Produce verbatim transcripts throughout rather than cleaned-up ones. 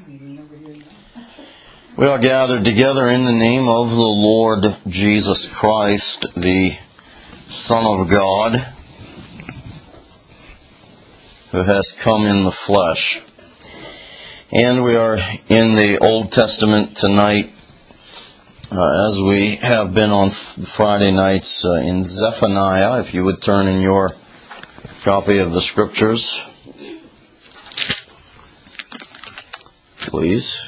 We are gathered together in the name of the Lord Jesus Christ, the Son of God, who has come in the flesh. And we are in the Old Testament tonight, uh, as we have been on Friday nights uh, in Zephaniah. If you would turn in your copy of the Scriptures, please.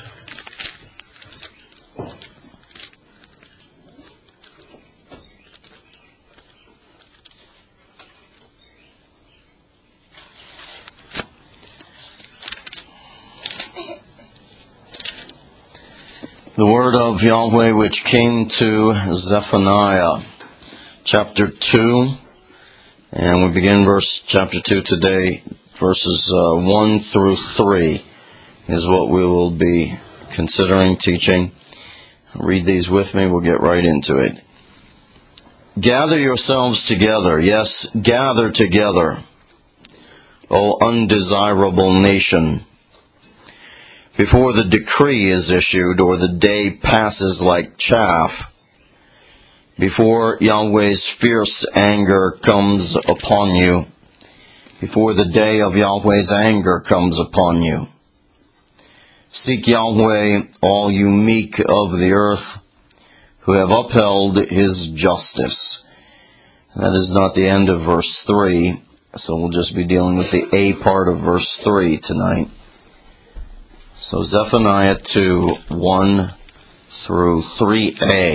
The word of Yahweh which came to Zephaniah, chapter two, and we begin verse chapter two today, verses uh, one through three is what we will be considering teaching. Read these with me, we'll get right into it. Gather yourselves together, yes, gather together, O undesirable nation, before the decree is issued or the day passes like chaff, before Yahweh's fierce anger comes upon you, before the day of Yahweh's anger comes upon you. Seek Yahweh, all you meek of the earth, who have upheld His justice. That is not the end of verse three, so we'll just be dealing with the A part of verse three tonight. So Zephaniah two, one through three A.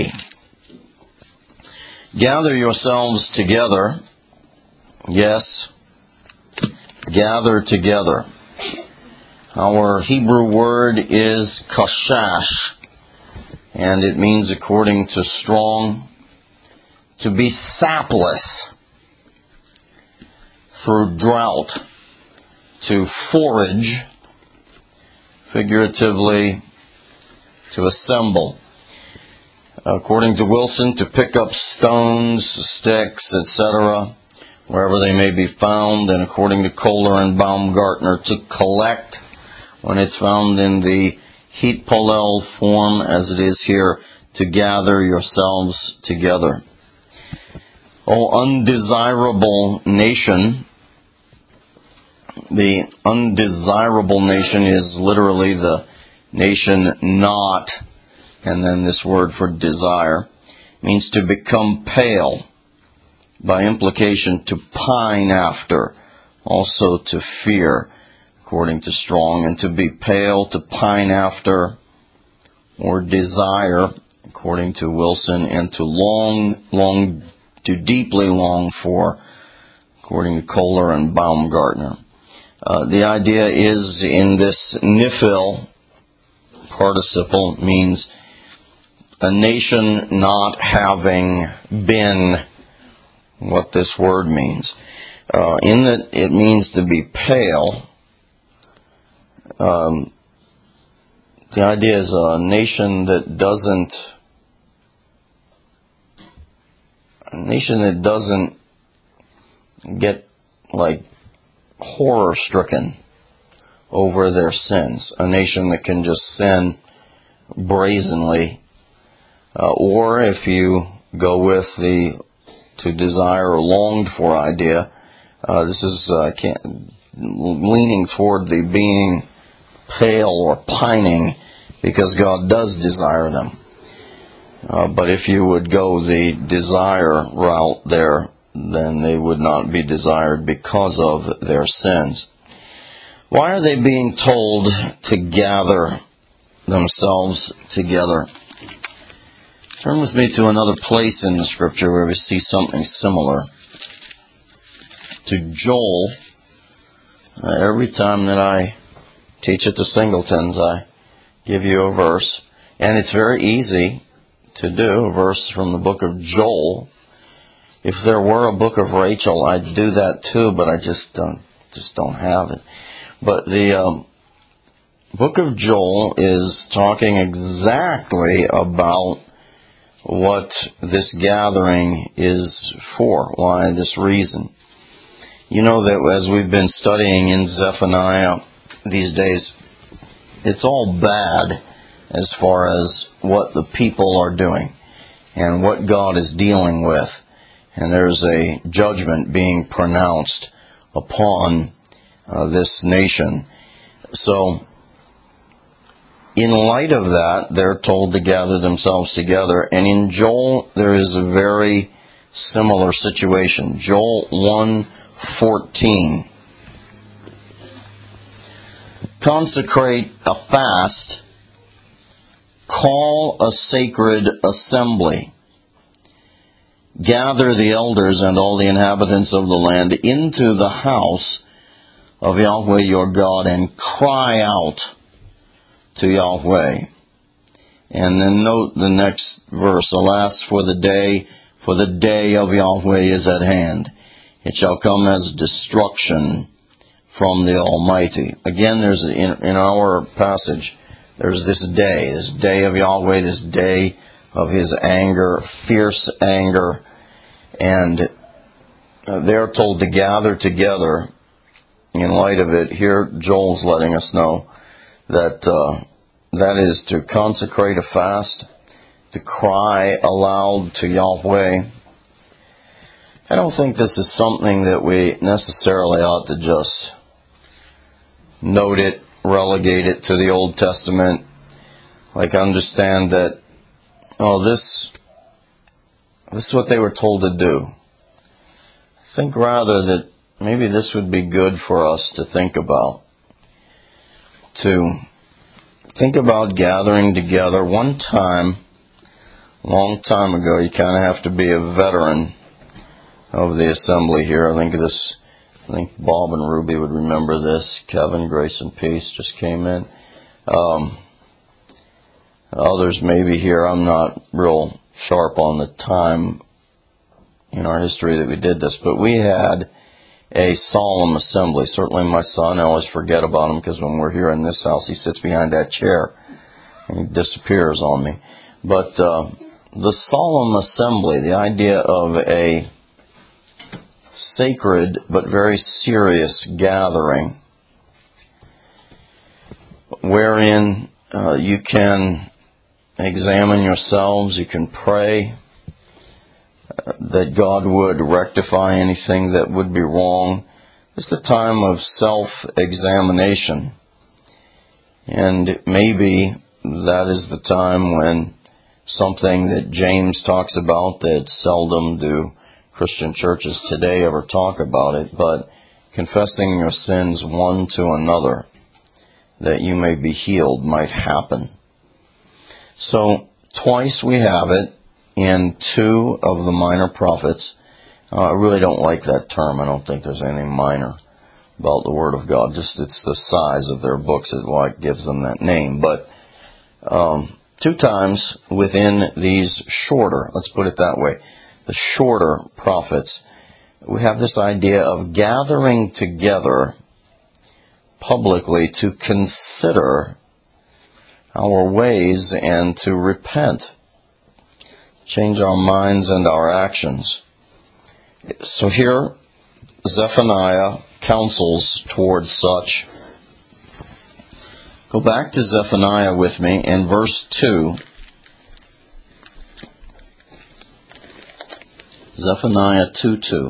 Gather yourselves together. Yes, gather together. Our Hebrew word is kashash, and it means, according to Strong, to be sapless through drought, to forage, figuratively, to assemble. According to Wilson, to pick up stones, sticks, et cetera, wherever they may be found, and according to Kohler and Baumgartner, to collect when it's found in the heat polel form as it is here, to gather yourselves together. O undesirable nation. The undesirable nation is literally the nation not, and then this word for desire, means to become pale, by implication to pine after, also to fear, according to Strong, and to be pale, to pine after, or desire, according to Wilson, and to long, long, to deeply long for, according to Kohler and Baumgartner. Uh, the idea is in this nifil participle means a nation not having been what this word means. Uh, in that it means to be pale. Um, the idea is a nation that doesn't, a nation that doesn't get like horror-stricken over their sins. A nation that can just sin brazenly. Uh, or if you go with the to desire or longed for idea, uh, this is uh, can't, leaning toward the being pale or pining because God does desire them. Uh, but if you would go the desire route there, then they would not be desired because of their sins. Why are they being told to gather themselves together? Turn with me to another place in the Scripture where we see something similar. To Joel. Uh, every time that I teach at the Singletons, I give you a verse. And it's very easy to do, a verse from the book of Joel. If there were a book of Rachel, I'd do that too, but I just don't, just don't have it. But the um, book of Joel is talking exactly about what this gathering is for, why this reason. You know that as we've been studying in Zephaniah these days, it's all bad as far as what the people are doing and what God is dealing with. And there's a judgment being pronounced upon uh, this nation. So, in light of that, they're told to gather themselves together. And in Joel, there is a very similar situation. Joel one fourteen. Consecrate a fast, call a sacred assembly, gather the elders and all the inhabitants of the land into the house of Yahweh your God, and cry out to Yahweh. And then note the next verse. Alas, for the day, for the day of Yahweh is at hand. It shall come as destruction from the Almighty. Again, there's in, in our passage, there's this day, this day of Yahweh, this day of His anger, fierce anger, and uh, they're told to gather together. In light of it, here Joel's letting us know that uh, that is to consecrate a fast, to cry aloud to Yahweh. I don't think this is something that we necessarily ought to just note it, relegate it to the Old Testament. Like, understand that, oh, this, this is what they were told to do. I think rather that maybe this would be good for us to think about. To think about gathering together. One time, a long time ago, you kind of have to be a veteran of the assembly here. I think this, I think Bob and Ruby would remember this. Kevin, grace and peace, just came in. Um, others maybe here. I'm not real sharp on the time in our history that we did this, but we had a solemn assembly. Certainly my son, I always forget about him because when we're here in this house, he sits behind that chair and he disappears on me. But uh, the solemn assembly, the idea of a sacred but very serious gathering wherein uh, you can examine yourselves, you can pray uh, that God would rectify anything that would be wrong. It's a time of self-examination. And maybe that is the time when something that James talks about that seldom do Christian churches today ever talk about it, but confessing your sins one to another that you may be healed might happen. So twice we have it in two of the minor prophets. Uh, I really don't like that term. I don't think there's anything minor about the Word of God. Just it's the size of their books is why it gives them that name. But um, two times within these shorter, let's put it that way, the shorter prophets, we have this idea of gathering together publicly to consider our ways and to repent, change our minds and our actions. So here, Zephaniah counsels towards such. Go back to Zephaniah with me in verse two. Zephaniah two two.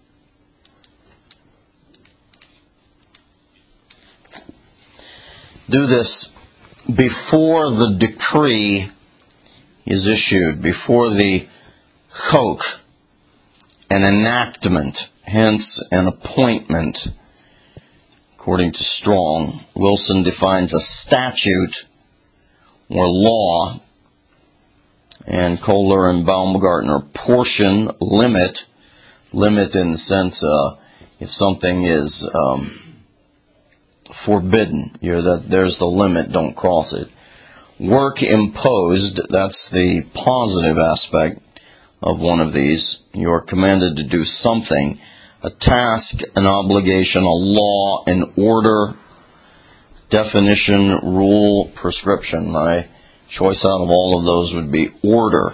Do this before the decree is issued, before the chok, an enactment, hence an appointment, according to Strong. Wilson defines a statute or law, and Kohler and Baumgartner portion, limit, limit in the sense uh, if something is um, forbidden, you're that there's the limit, don't cross it. Work imposed, that's the positive aspect of one of these. You're commanded to do something, a task, an obligation, a law, an order, definition, rule, prescription. My choice out of all of those would be order,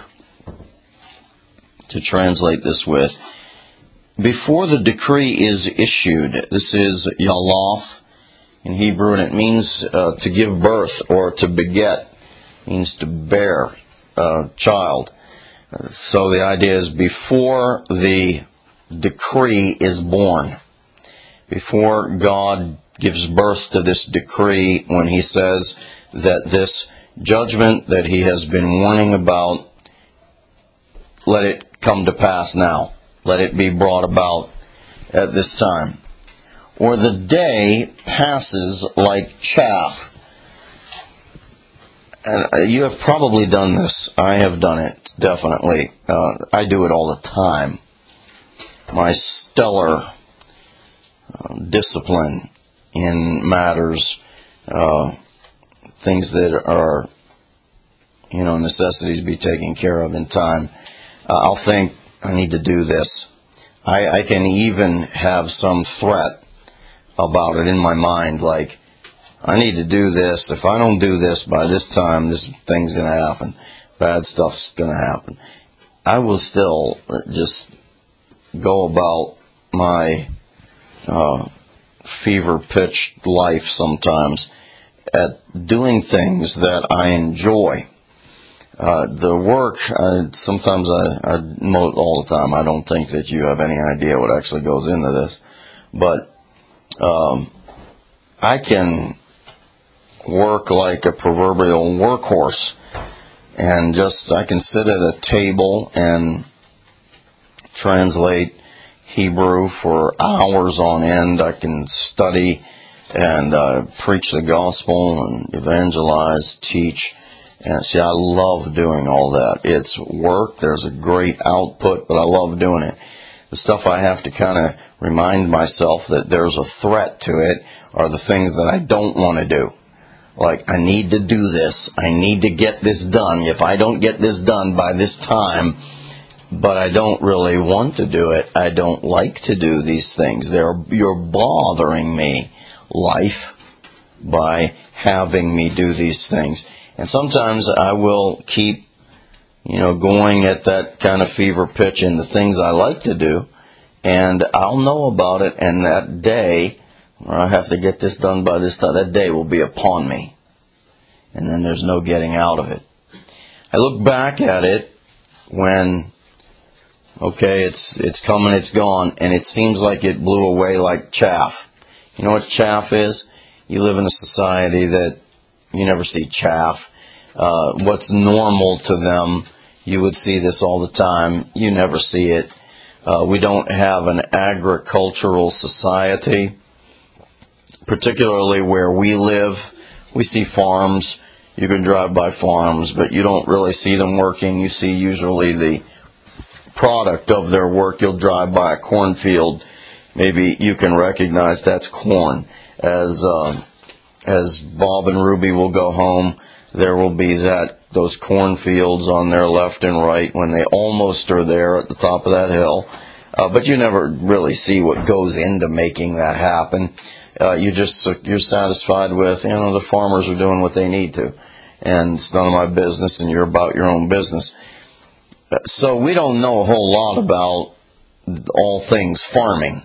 to translate this with. Before the decree is issued, this is Yaloth, in Hebrew, and it means uh, to give birth or to beget. It means to bear a child. So the idea is before the decree is born, before God gives birth to this decree, when He says that this judgment that He has been warning about, let it come to pass now. Let it be brought about at this time. Or the day passes like chaff. And you have probably done this. I have done it, definitely. Uh, I do it all the time. My stellar uh, discipline in matters, uh, things that are, you know, necessities be taken care of in time. Uh, I'll think, I need to do this. I, I can even have some threat about it in my mind, like, I need to do this. If I don't do this by this time, this thing's going to happen. Bad stuff's going to happen. I will still just go about my uh, fever-pitched life sometimes at doing things that I enjoy. Uh, the work, uh, sometimes I, I mow all the time. I don't think that you have any idea what actually goes into this. But um, I can work like a proverbial workhorse, and just I can sit at a table and translate Hebrew for hours on end. I can study and uh, preach the gospel and evangelize, teach. And see, I love doing all that. It's work. There's a great output, but I love doing it. The stuff I have to kind of remind myself that there's a threat to it are the things that I don't want to do. Like, I need to do this. I need to get this done. If I don't get this done by this time, but I don't really want to do it, I don't like to do these things. They're, you're bothering me, life, by having me do these things. And sometimes I will keep, you know, going at that kind of fever pitch in the things I like to do, and I'll know about it, and that day, where I have to get this done by this time, that day will be upon me. And then there's no getting out of it. I look back at it when, okay, it's it's coming, it's gone, and it seems like it blew away like chaff. You know what chaff is? You live in a society that you never see chaff. Uh, what's normal to them, you would see this all the time. You never see it. Uh, we don't have an agricultural society, particularly where we live. We see farms. You can drive by farms, but you don't really see them working. You see usually the product of their work. You'll drive by a cornfield. Maybe you can recognize that's corn. As uh, as Bob and Ruby will go home, there will be that those cornfields on their left and right when they almost are there at the top of that hill. Uh, but you never really see what goes into making that happen. Uh, you just you're satisfied with, you know, the farmers are doing what they need to, and it's none of my business, and you're about your own business. Uh, so we don't know a whole lot about all things farming.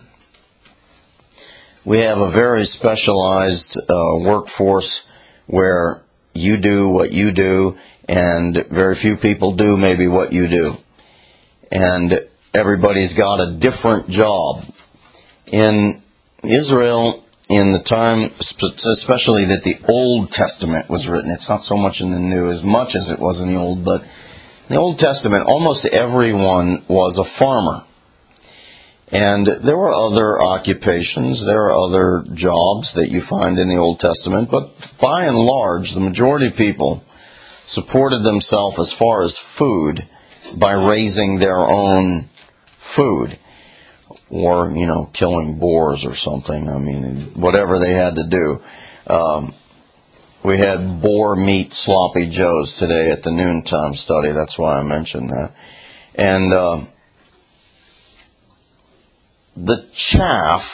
We have a very specialized uh, workforce where you do what you do, and very few people do maybe what you do. And everybody's got a different job. In Israel, in the time, especially that the Old Testament was written, it's not so much in the New as much as it was in the Old, but in the Old Testament, almost everyone was a farmer. And there were other occupations, there are other jobs that you find in the Old Testament, but by and large, the majority of people supported themselves as far as food by raising their own food, or, you know, killing boars or something. I mean, whatever they had to do. Um, we had boar meat sloppy joes today at the noontime study. That's why I mentioned that. And uh, the chaff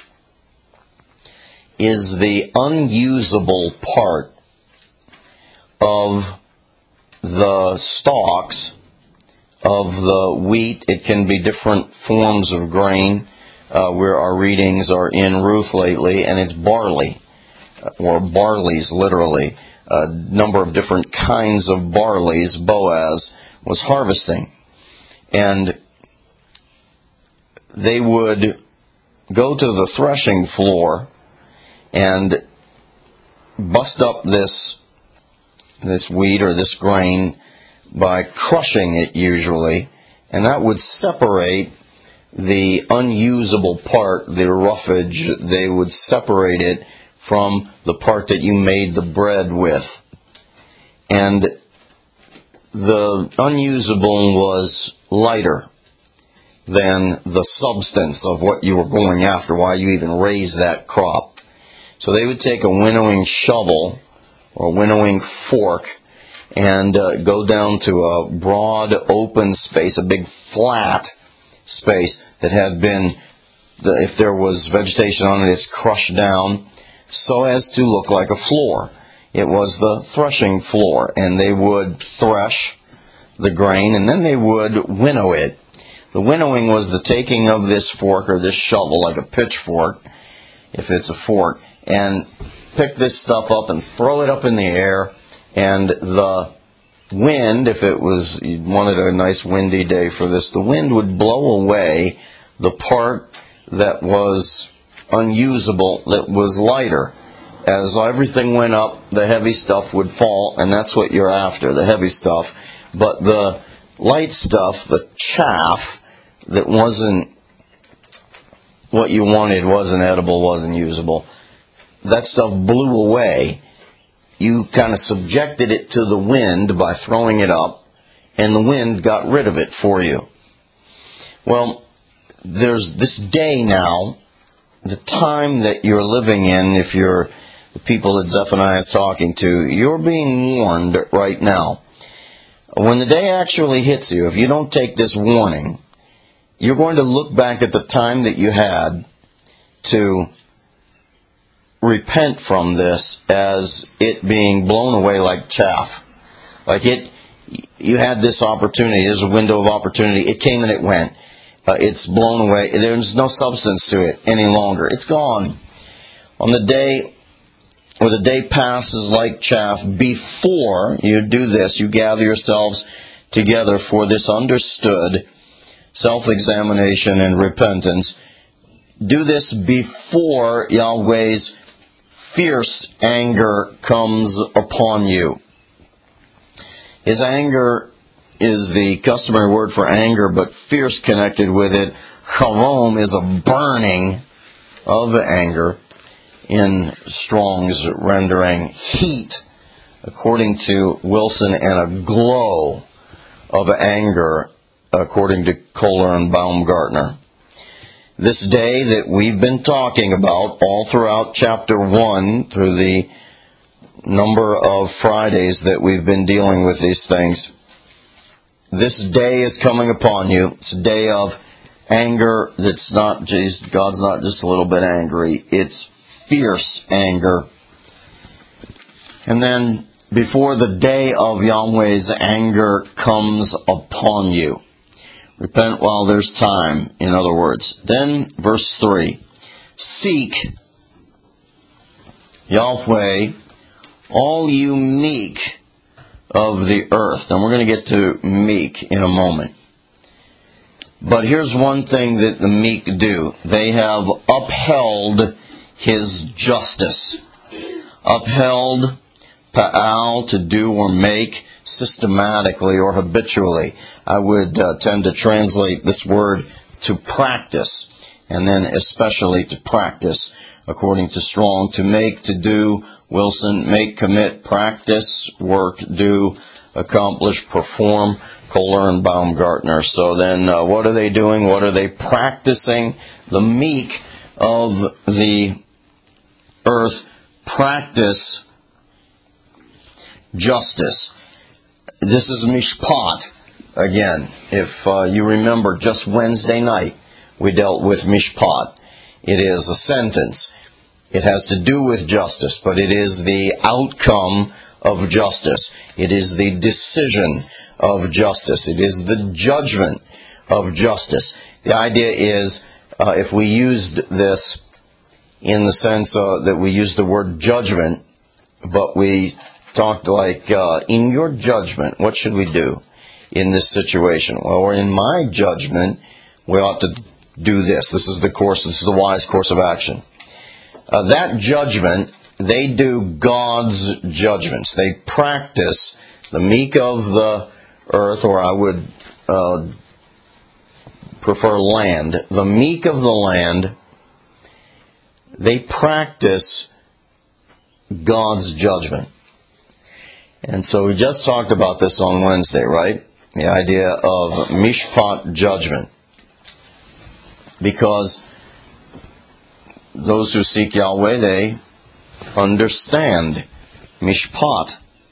is the unusable part of the stalks of the wheat. It can be different forms of grain, uh, where our readings are in Ruth lately, and it's barley. or barleys, literally, a number of different kinds of barleys Boaz was harvesting. And they would go to the threshing floor and bust up this this wheat or this grain by crushing it usually, and that would separate the unusable part, the roughage. They would separate it from the part that you made the bread with. And the unusable was lighter than the substance of what you were going after, why you even raised that crop. So they would take a winnowing shovel or a winnowing fork and uh, go down to a broad open space, a big flat space that had been, if there was vegetation on it, it's crushed down so as to look like a floor. It was the threshing floor, and they would thresh the grain, and then they would winnow it. The winnowing was the taking of this fork or this shovel, like a pitchfork, if it's a fork, and pick this stuff up and throw it up in the air, and the wind, if it was, you wanted a nice windy day for this, the wind would blow away the part that was unusable, that was lighter. As everything went up, the heavy stuff would fall, and that's what you're after, the heavy stuff. But the light stuff, the chaff that wasn't what you wanted, wasn't edible, wasn't usable, that stuff blew away. You kind of subjected it to the wind by throwing it up, and the wind got rid of it for you. Well, there's this day now, the time that you're living in, if you're the people that Zephaniah is talking to, you're being warned right now. When the day actually hits you, if you don't take this warning, you're going to look back at the time that you had to repent from this as it being blown away like chaff. Like it, you had this opportunity, there's a window of opportunity, it came and it went. Uh, it's blown away, there's no substance to it any longer. It's gone. On the day, or the day passes like chaff, before you do this, you gather yourselves together for this understood self-examination and repentance. Do this before Yahweh's fierce anger comes upon you. His anger is the customary word for anger, but fierce connected with it. Chavom is a burning of anger. In Strong's rendering, heat, according to Wilson, and a glow of anger, according to Kohler and Baumgartner. This day that we've been talking about all throughout chapter one, through the number of Fridays that we've been dealing with these things, this day is coming upon you. It's a day of anger that's not, geez, God's not just a little bit angry. It's fierce anger. And then, before the day of Yahweh's anger comes upon you. Repent while there's time, in other words. Then, verse three. Seek Yahweh, all you meek of the earth. And we're going to get to meek in a moment. But here's one thing that the meek do. They have upheld His justice. Upheld Pa'al, to do or make, systematically or habitually. I would uh, tend to translate this word to practice, and then especially to practice, according to Strong. To make, to do, Wilson, make, commit, practice, work, do, accomplish, perform, Kohler and Baumgartner. So then uh, what are they doing? What are they practicing? The meek of the earth practice justice. This is mishpat. Again, if uh, you remember, just Wednesday night we dealt with mishpat. It is a sentence. It has to do with justice, but it is the outcome of justice. It is the decision of justice. It is the judgment of justice. The idea is, uh, if we used this in the sense uh, that we use the word judgment, but we talked like, uh, in your judgment, what should we do in this situation? Well, or in my judgment, we ought to do this. This is the course, this is the wise course of action. Uh, that judgment, they do God's judgments. They practice the meek of the earth, or I would uh, prefer land. The meek of the land, they practice God's judgment. And so we just talked about this on Wednesday, right? The idea of mishpat, judgment. Because those who seek Yahweh, they understand mishpat.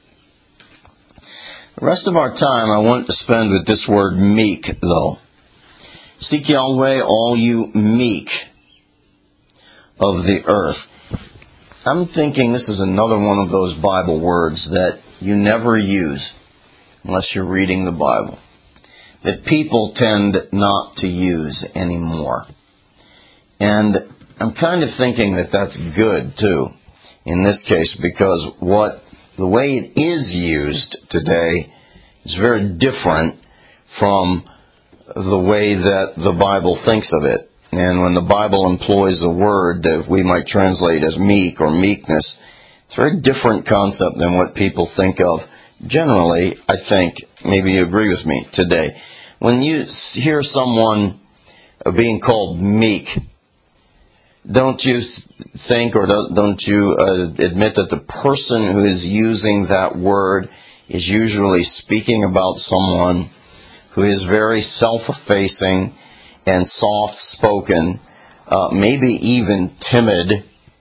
The rest of our time I want to spend with this word meek, though. Seek Yahweh, all you meek of the earth. I'm thinking this is another one of those Bible words that you never use unless you're reading the Bible, that people tend not to use anymore. And I'm kind of thinking that that's good, too, in this case, because what the way it is used today is very different from the way that the Bible thinks of it. And when the Bible employs a word that we might translate as meek or meekness, it's a very different concept than what people think of. Generally, I think, maybe you agree with me today, when you hear someone being called meek, don't you think or don't you uh, admit that the person who is using that word is usually speaking about someone who is very self-effacing and soft-spoken, uh, maybe even timid,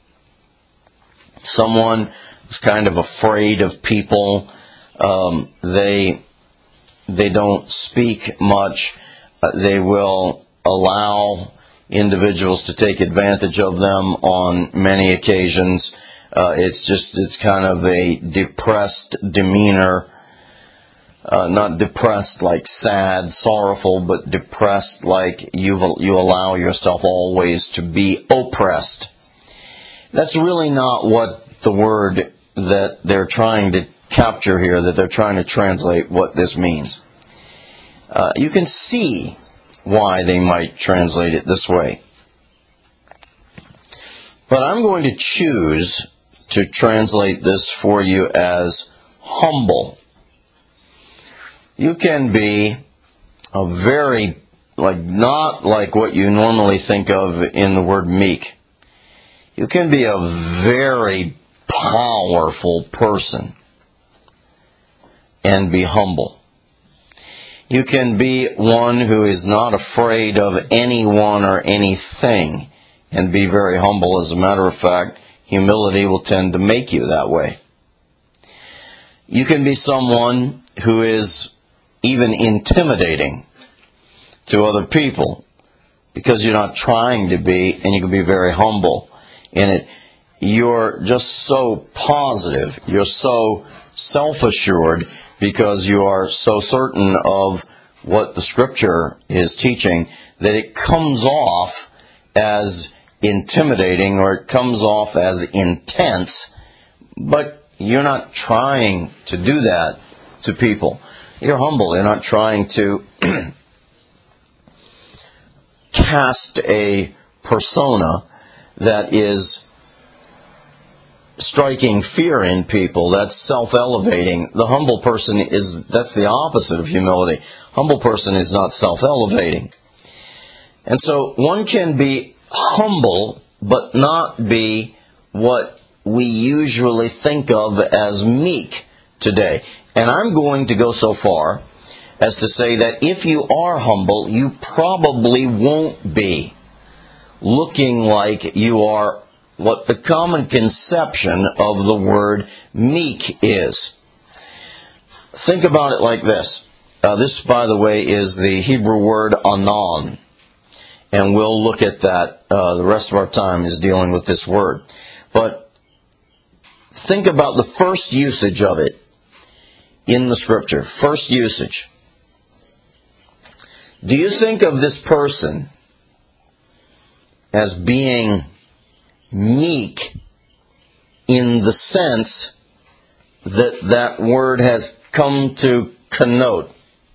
someone who's kind of afraid of people. Um, they they don't speak much. Uh, they will allow individuals to take advantage of them on many occasions. Uh, it's just it's kind of a depressed demeanor. Uh, not depressed like sad, sorrowful, but depressed like you you allow yourself always to be oppressed. That's really not what the word that they're trying to capture here, that they're trying to translate what this means. Uh, you can see why they might translate it this way. But I'm going to choose to translate this for you as humble. You can be a very, like, not like what you normally think of in the word meek. You can be a very powerful person and be humble. You can be one who is not afraid of anyone or anything and be very humble. As a matter of fact, humility will tend to make you that way. You can be someone who is even intimidating to other people because you're not trying to be, and you can be very humble in it. You're just so positive. You're so self-assured because you are so certain of what the Scripture is teaching that it comes off as intimidating or it comes off as intense, but you're not trying to do that to people. You're humble. You're not trying to cast a persona that is striking fear in people. That's self-elevating. The humble person is, that's the opposite of humility. Humble person is not self-elevating. And so one can be humble, but not be what we usually think of as meek today. And I'm going to go so far as to say that if you are humble, you probably won't be looking like you are what the common conception of the word meek is. Think about it like this. Uh, this, by the way, is the Hebrew word anan. And we'll look at that. Uh, the rest of our time is dealing with this word. But think about the first usage of it in the Scripture. First usage. Do you think of this person as being meek in the sense that that word has come to connote.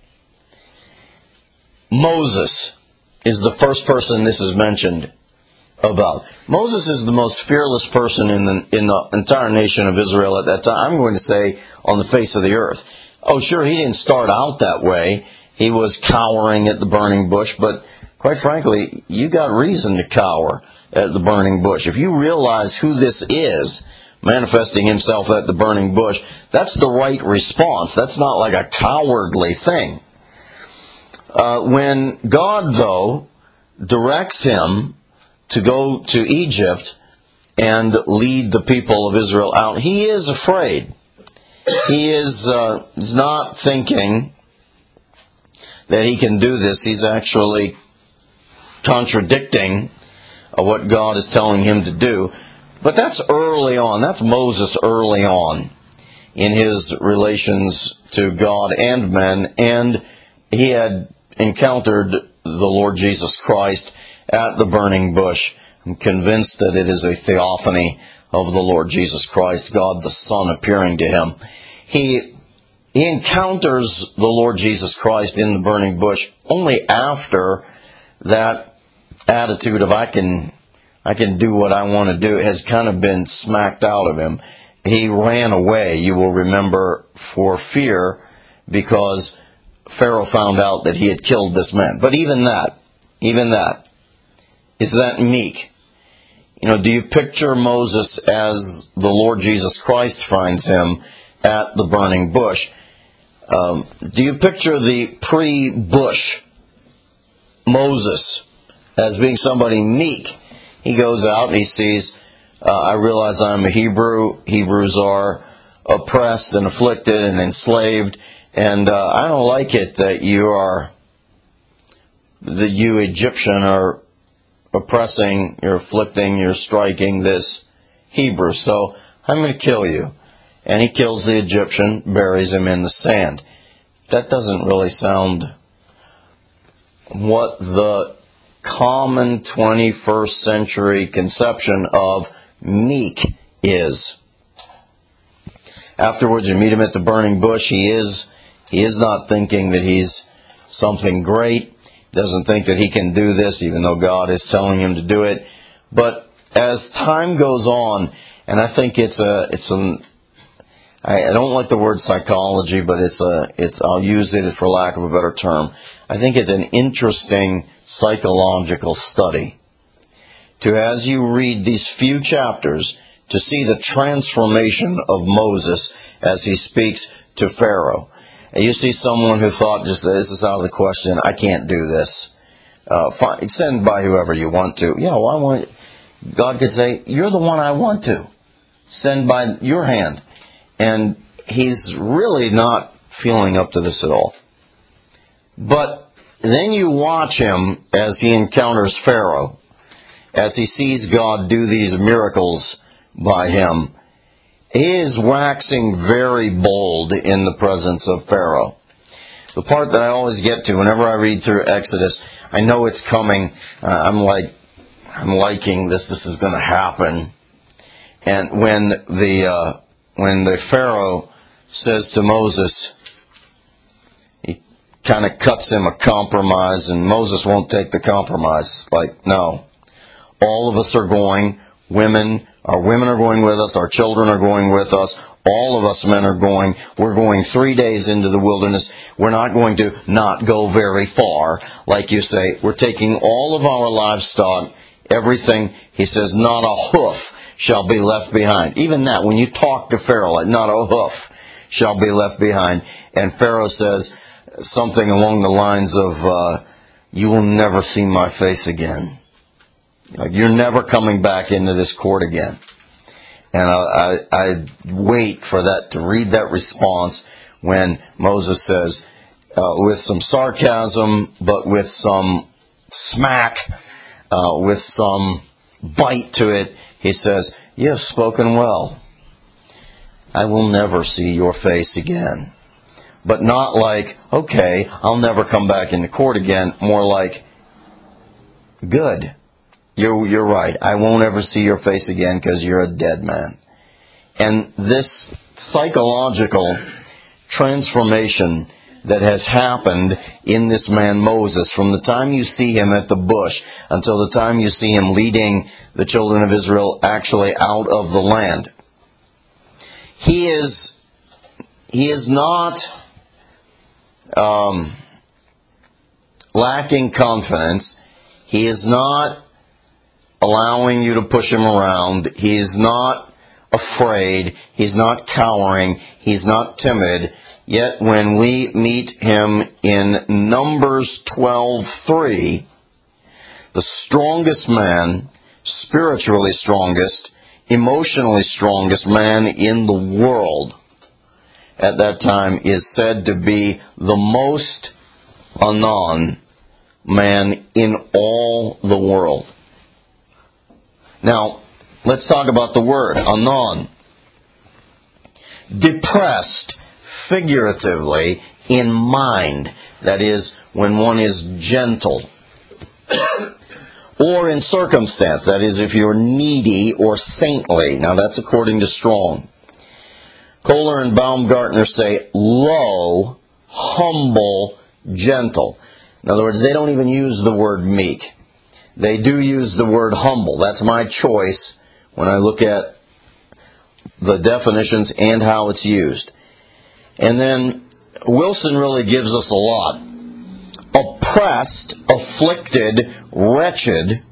Moses is the first person this is mentioned about. Moses is the most fearless person in the, in the entire nation of Israel at that time. I'm going to say on the face of the earth. Oh, sure, he didn't start out that way. He was cowering at the burning bush, but quite frankly, you got reason to cower at the burning bush. If you realize who this is manifesting himself at the burning bush, that's the right response. That's not like a cowardly thing. Uh, when God, though, directs him to go to Egypt and lead the people of Israel out, he is afraid. He is uh, is not thinking that he can do this. He's actually contradicting uh, what God is telling him to do. But that's early on. That's Moses early on in his relations to God and men. And he had encountered the Lord Jesus Christ at the burning bush. I'm convinced that it is a theophany of the Lord Jesus Christ, God the Son appearing to him. He, he encounters the Lord Jesus Christ in the burning bush only after that attitude of I can I can do what I want to do has kind of been smacked out of him. He ran away, you will remember, for fear because Pharaoh found out that he had killed this man. But even that, even that, is that meek? You know, do you picture Moses as the Lord Jesus Christ finds him at the burning bush? Um, do you picture the pre-bush Moses as being somebody meek? He goes out and he sees, uh, I realize I'm a Hebrew. Hebrews are oppressed and afflicted and enslaved. And uh, I don't like it that you are, that you Egyptian are oppressing, you're afflicting, you're striking this Hebrew. So I'm going to kill you. And he kills the Egyptian, buries him in the sand. That doesn't really sound what the common twenty-first century conception of meek is. Afterwards, you meet him at the burning bush. He is he is not thinking that he's something great. Doesn't think that he can do this, even though God is telling him to do it. But as time goes on, and I think it's a it's an I don't like the word psychology, but it's a it's I'll use it for lack of a better term. I think it's an interesting psychological study to, as you read these few chapters, to see the transformation of Moses as he speaks to Pharaoh. And you see someone who thought, just this is out of the question, I can't do this. Uh, fine, send by whoever you want to. Yeah, well, I want. God could say, you're the one I want to. Send by your hand. And he's really not feeling up to this at all. But then you watch him as he encounters Pharaoh, as he sees God do these miracles by him. He is waxing very bold in the presence of Pharaoh. The part that I always get to whenever I read through Exodus, I know it's coming. Uh, I'm like, I'm liking this. This is going to happen. And when the uh, when the Pharaoh says to Moses, he kind of cuts him a compromise, and Moses won't take the compromise. Like, no, all of us are going. Women, our women are going with us. Our children are going with us. All of us men are going. We're going three days into the wilderness. We're not going to not go very far, like you say. We're taking all of our livestock, everything. He says, not a hoof shall be left behind. Even that, when you talk to Pharaoh, like, not a hoof shall be left behind. And Pharaoh says something along the lines of, uh, you will never see my face again. Like, you're never coming back into this court again. And I, I, I wait for that, to read that response when Moses says, uh, with some sarcasm, but with some smack, uh, with some bite to it, he says, you have spoken well. I will never see your face again. But not like, okay, I'll never come back into court again. More like, good. You're, you're right. I won't ever see your face again because you're a dead man. And this psychological transformation that has happened in this man Moses, from the time you see him at the bush until the time you see him leading the children of Israel actually out of the land, he is he is not um, lacking confidence. He is not allowing you to push him around. He is not afraid. He's not cowering. He's not timid. Yet when we meet him in Numbers twelve three, the strongest man, spiritually strongest, emotionally strongest man in the world at that time is said to be the most anon man in all the world. Now, let's talk about the word, anon. Depressed, figuratively, in mind. That is, when one is gentle. Or in circumstance. That is, if you're needy or saintly. Now, that's according to Strong. Kohler and Baumgartner say, low, humble, gentle. In other words, they don't even use the word meek. They do use the word humble. That's my choice when I look at the definitions and how it's used. And then Wilson really gives us a lot. Oppressed, afflicted, wretched,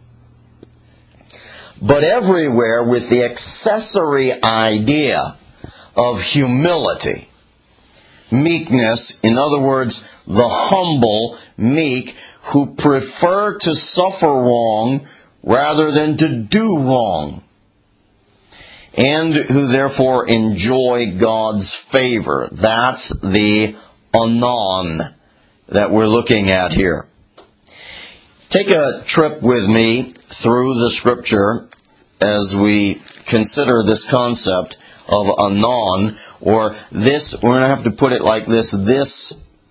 but everywhere with the accessory idea of humility. Meekness, in other words, the humble, meek, who prefer to suffer wrong rather than to do wrong, and who therefore enjoy God's favor. That's the anon that we're looking at here. Take a trip with me through the Scripture as we consider this concept of anon, or this, we're going to have to put it like this, this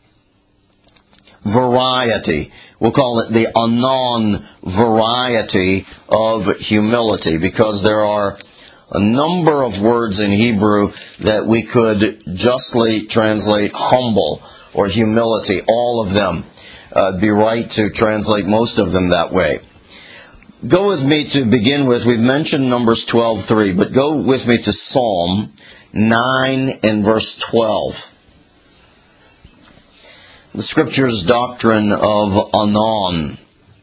variety. We'll call it the anon variety of humility, because there are a number of words in Hebrew that we could justly translate humble or humility, all of them. Uh, it'd be right to translate most of them that way. Go with me to begin with. We've mentioned Numbers twelve three, but go with me to Psalm nine and verse twelve. The Scripture's doctrine of anon.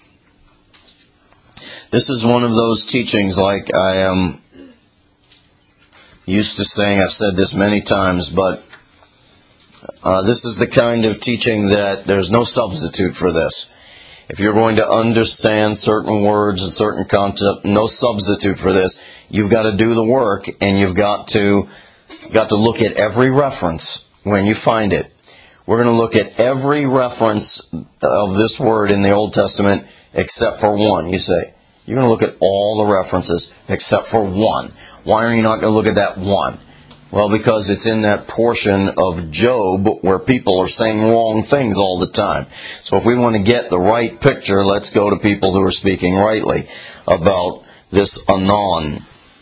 This is one of those teachings, like I am used to saying, I've said this many times, but uh, this is the kind of teaching that there's no substitute for this. If you're going to understand certain words and certain concepts, no substitute for this. You've got to do the work, and you've got to got to look at every reference when you find it. We're going to look at every reference of this word in the Old Testament except for one. You say, you're going to look at all the references except for one. Why are you not going to look at that one? Well, because it's in that portion of Job where people are saying wrong things all the time. So if we want to get the right picture, let's go to people who are speaking rightly about this anon.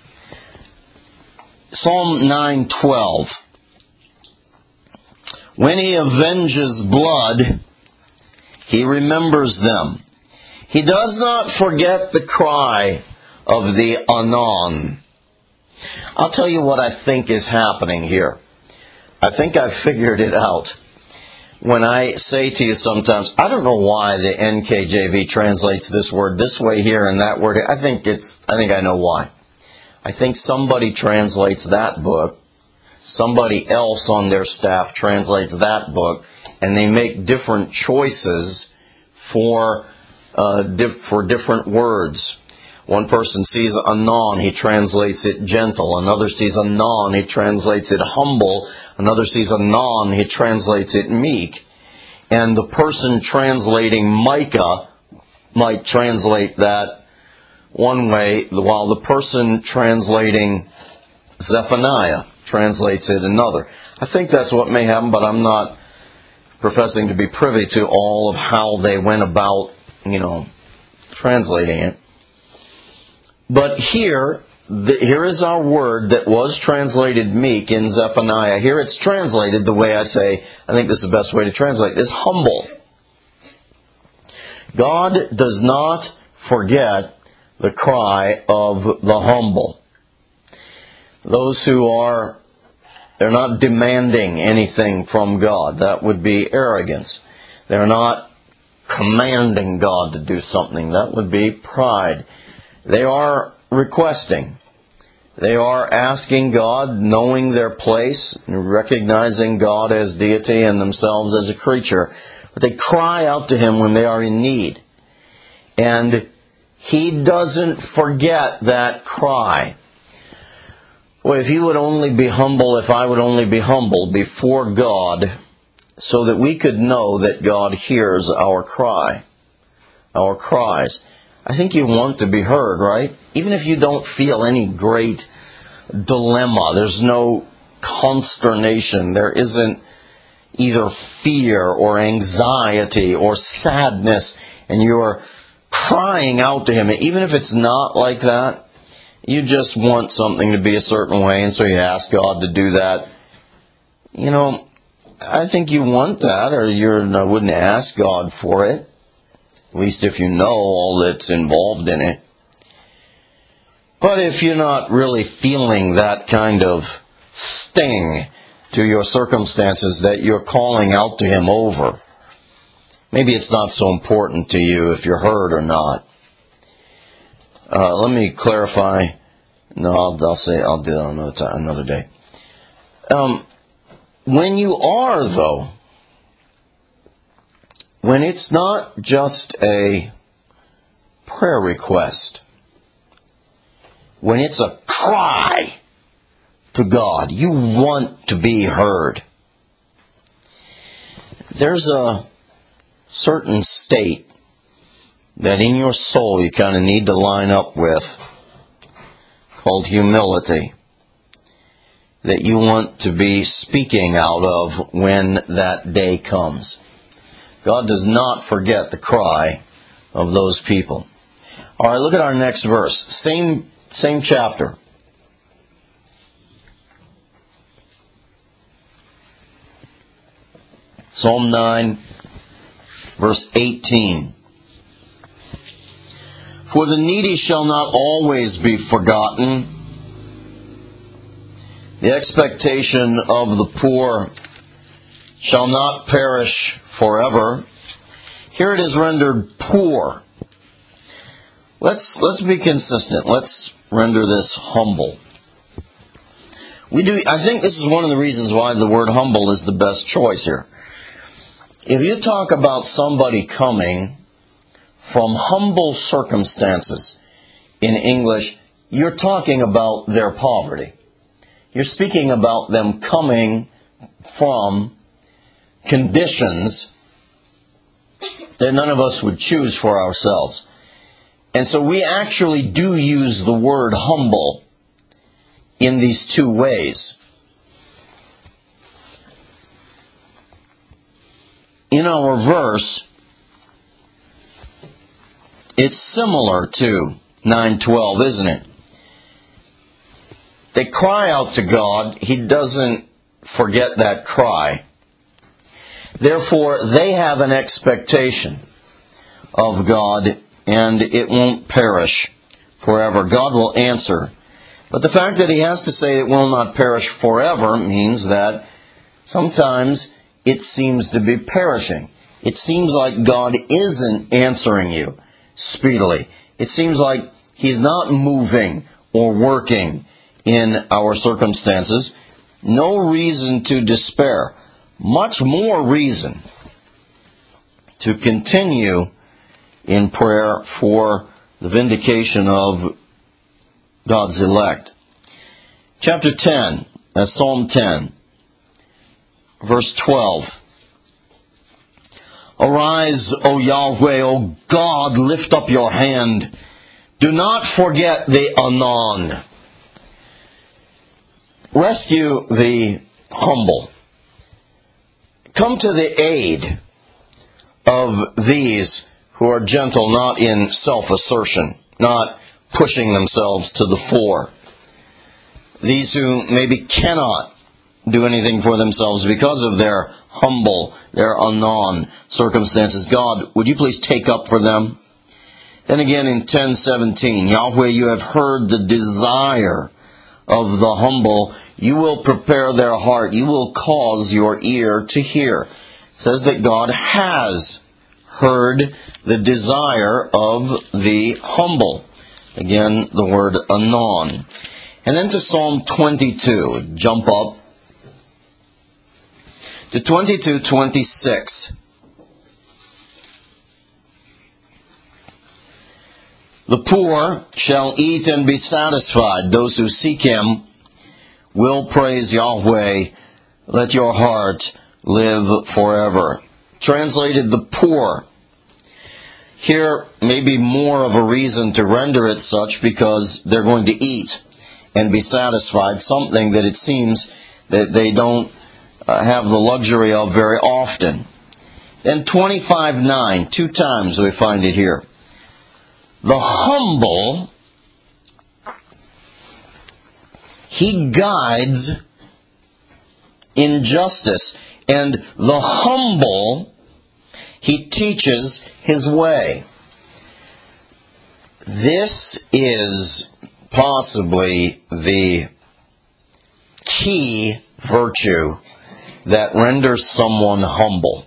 Psalm nine twelve. When he avenges blood, he remembers them. He does not forget the cry of the anon. I'll tell you what I think is happening here. I think I've figured it out. When I say to you sometimes, I don't know why the N K J V translates this word this way here and that word. I think it's. I think I know why. I think somebody translates that book. Somebody else on their staff translates that book, and they make different choices for uh, diff- for different words. One person sees anon, he translates it gentle. Another sees anon, he translates it humble. Another sees anon, he translates it meek. And the person translating Micah might translate that one way, while the person translating Zephaniah translates it another. I think that's what may happen, but I'm not professing to be privy to all of how they went about, you know, translating it. But here, the, here is our word that was translated meek in Zephaniah. Here it's translated the way I say, I think this is the best way to translate it, is humble. God does not forget the cry of the humble. Those who are, they're not demanding anything from God. That would be arrogance. They're not commanding God to do something. That would be pride. They are requesting. They are asking God, knowing their place, recognizing God as deity and themselves as a creature. But they cry out to Him when they are in need. And He doesn't forget that cry. Well, if you would only be humble, if I would only be humble before God, so that we could know that God hears our cry, our cries. I think you want to be heard, right? Even if you don't feel any great dilemma, there's no consternation, there isn't either fear or anxiety or sadness, and you're crying out to Him. Even if it's not like that, you just want something to be a certain way, and so you ask God to do that. You know, I think you want that, or you wouldn't ask God for it. At least if you know all that's involved in it. But if you're not really feeling that kind of sting to your circumstances that you're calling out to Him over, maybe it's not so important to you if you're heard or not. Uh, let me clarify. No, I'll, I'll say I'll do that another time, another day. Um, when you are, though, when it's not just a prayer request, when it's a cry to God, you want to be heard. There's a certain state that in your soul you kind of need to line up with, called humility, that you want to be speaking out of when that day comes. God does not forget the cry of those people. All right, look at our next verse. Same, same chapter. Psalm nine, verse eighteen. For the needy shall not always be forgotten. The expectation of the poor shall not perish forever. Here it is rendered poor. Let's let's be consistent. Let's render this humble. We do. I think this is one of the reasons why the word humble is the best choice here. If you talk about somebody coming from humble circumstances in English, you're talking about their poverty. You're speaking about them coming from conditions that none of us would choose for ourselves. And so we actually do use the word humble in these two ways. In our verse, it's similar to nine twelve, isn't it? They cry out to God. He doesn't forget that cry. Therefore, they have an expectation of God, and it won't perish forever. God will answer. But the fact that He has to say it will not perish forever means that sometimes it seems to be perishing. It seems like God isn't answering you speedily. It seems like He's not moving or working in our circumstances. No reason to despair. Much more reason to continue in prayer for the vindication of God's elect. Chapter ten, that's Psalm ten, verse twelve. Arise, O Yahweh, O God, lift up your hand. Do not forget the anon. Rescue the humble. Come to the aid of these who are gentle, not in self-assertion, not pushing themselves to the fore. These who maybe cannot do anything for themselves because of their humble, their anon circumstances. God, would you please take up for them? Then again in ten seventeen, Yahweh, you have heard the desire of the humble. You will prepare their heart. You will cause your ear to hear. It says that God has heard the desire of the humble. Again, the word anon. And then to Psalm twenty-two. Jump up to twenty-two twenty-six. The poor shall eat and be satisfied. Those who seek Him will praise Yahweh. Let your heart live forever. Translated, the poor. Here may be more of a reason to render it such because they're going to eat and be satisfied, something that it seems that they don't uh, have the luxury of very often. Then twenty-five nine, two times we find it here. The humble, He guides in justice, and the humble, He teaches His way. This is possibly the key virtue that renders someone humble.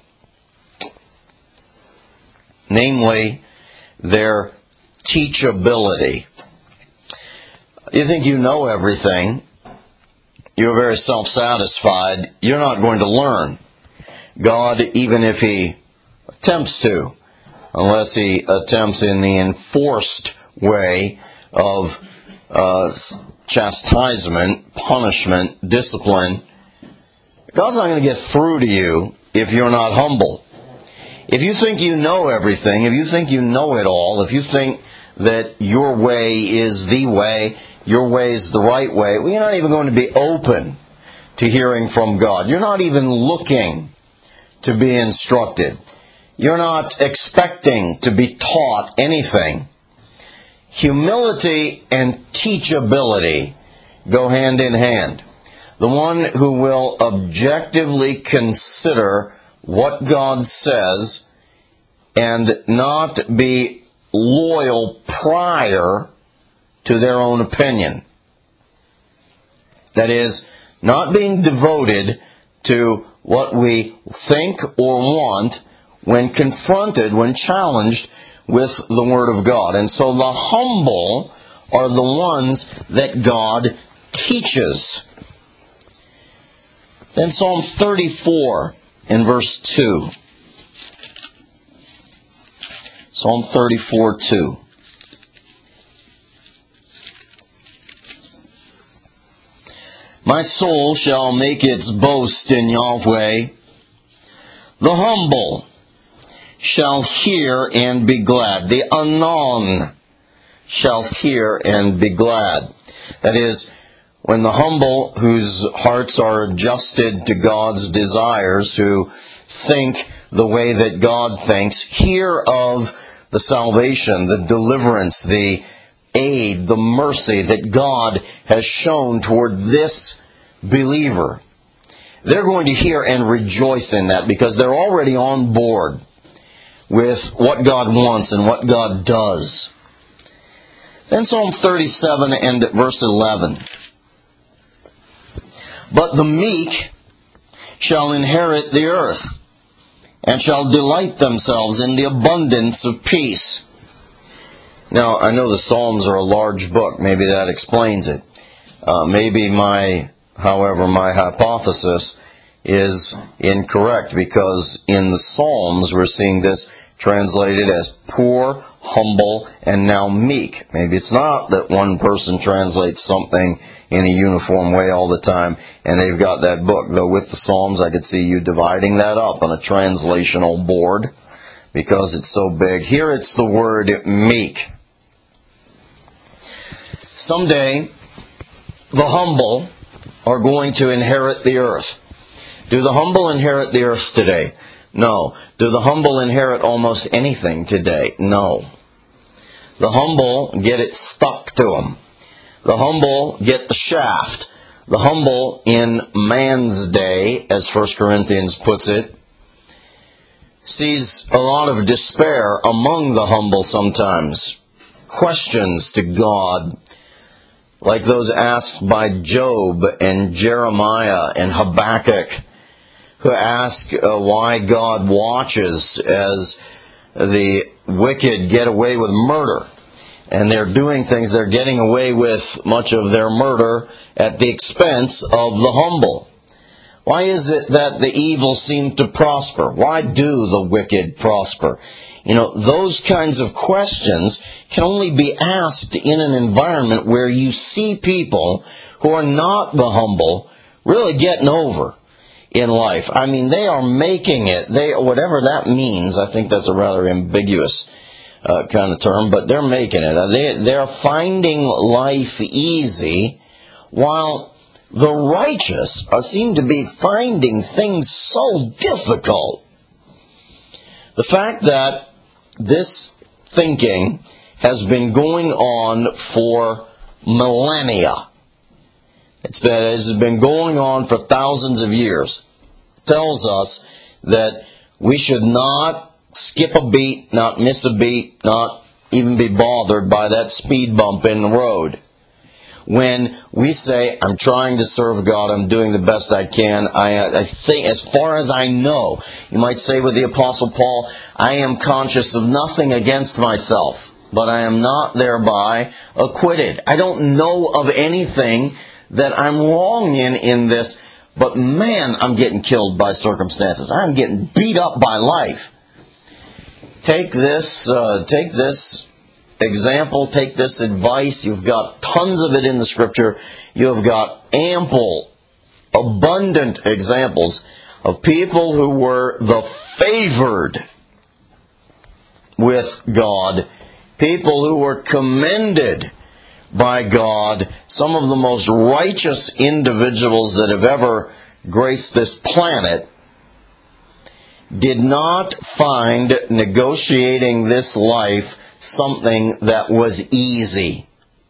Namely, their teachability. You think you know everything. You're very self-satisfied. You're not going to learn. God, even if He attempts to, unless He attempts in the enforced way of uh, chastisement, punishment, discipline, God's not going to get through to you if you're not humble. If you think you know everything, if you think you know it all, if you think that your way is the way, your way is the right way, well, you're not even going to be open to hearing from God. You're not even looking to be instructed. You're not expecting to be taught anything. Humility and teachability go hand in hand. The one who will objectively consider what God says and not be loyal prior to their own opinion. That is, not being devoted to what we think or want when confronted, when challenged with the Word of God. And so the humble are the ones that God teaches. Then Psalm thirty-four in verse two. Psalm thirty-four two. My soul shall make its boast in Yahweh. The humble shall hear and be glad. The anon shall hear and be glad. That is, when the humble, whose hearts are adjusted to God's desires, who think the way that God thinks, hear of the salvation, the deliverance, the aid, the mercy that God has shown toward this believer, they're going to hear and rejoice in that because they're already on board with what God wants and what God does. Then Psalm thirty-seven and verse eleven. But the meek shall inherit the earth, and shall delight themselves in the abundance of peace. Now, I know the Psalms are a large book. Maybe that explains it. Uh, maybe my, however, my hypothesis is incorrect, because in the Psalms we're seeing this translated as poor, humble, and now meek. Maybe it's not that one person translates something in a uniform way all the time, and they've got that book. Though with the Psalms, I could see you dividing that up on a translational board because it's so big. Here it's the word meek. Someday, the humble are going to inherit the earth. Do the humble inherit the earth today? No. Do the humble inherit almost anything today? No. The humble get it stuck to them. The humble get the shaft. The humble in man's day, as First Corinthians puts it, sees a lot of despair among the humble sometimes. Questions to God, like those asked by Job and Jeremiah and Habakkuk, who ask uh, why God watches as the wicked get away with murder. And they're doing things, they're getting away with much of their murder at the expense of the humble. Why is it that the evil seem to prosper? Why do the wicked prosper? You know, those kinds of questions can only be asked in an environment where you see people who are not the humble really getting over in life. I mean, they are making it. They, whatever that means, I think that's a rather ambiguous uh, kind of term, but they're making it. They, they're finding life easy, while the righteous are, seem to be finding things so difficult. The fact that this thinking has been going on for millennia, it's been, it has been going on for thousands of years, tells us that we should not skip a beat, not miss a beat, not even be bothered by that speed bump in the road. When we say, I'm trying to serve God, I'm doing the best I can, I, I think, as far as I know, you might say with the Apostle Paul, I am conscious of nothing against myself, but I am not thereby acquitted. I don't know of anything that I'm wrong in in this, but man, I'm getting killed by circumstances. I'm getting beat up by life. Take this, uh, take this example, take this advice. You've got tons of it in the Scripture. You've got ample, abundant examples of people who were the favored with God, people who were commended by God, some of the most righteous individuals that have ever graced this planet, did not find negotiating this life something that was easy.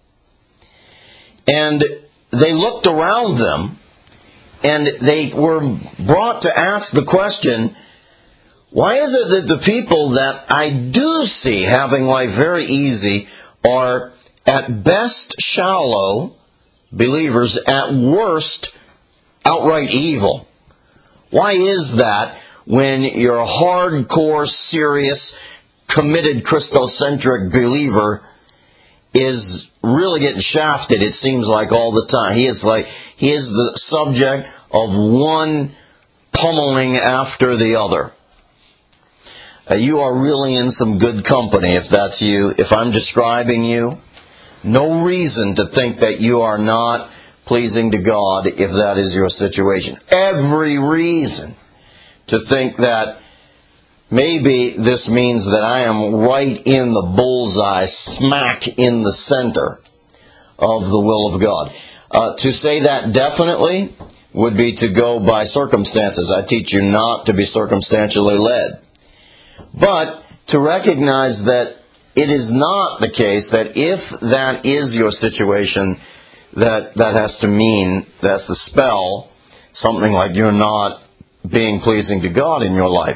And they looked around them, and they were brought to ask the question, why is it that the people that I do see having life very easy are at best shallow believers, at worst outright evil? Why is that when you're a hardcore, serious, committed Christocentric believer is really getting shafted, it seems like, all the time? He is like, he is the subject of one pummeling after the other. Uh, you are really in some good company if that's you. If I'm describing you, no reason to think that you are not pleasing to God if that is your situation. Every reason to think that maybe this means that I am right in the bullseye, smack in the center of the will of God. Uh, to say that definitely would be to go by circumstances. I teach you not to be circumstantially led. But to recognize that it is not the case that if that is your situation, that that has to mean, that's the spell, something like you're not being pleasing to God in your life.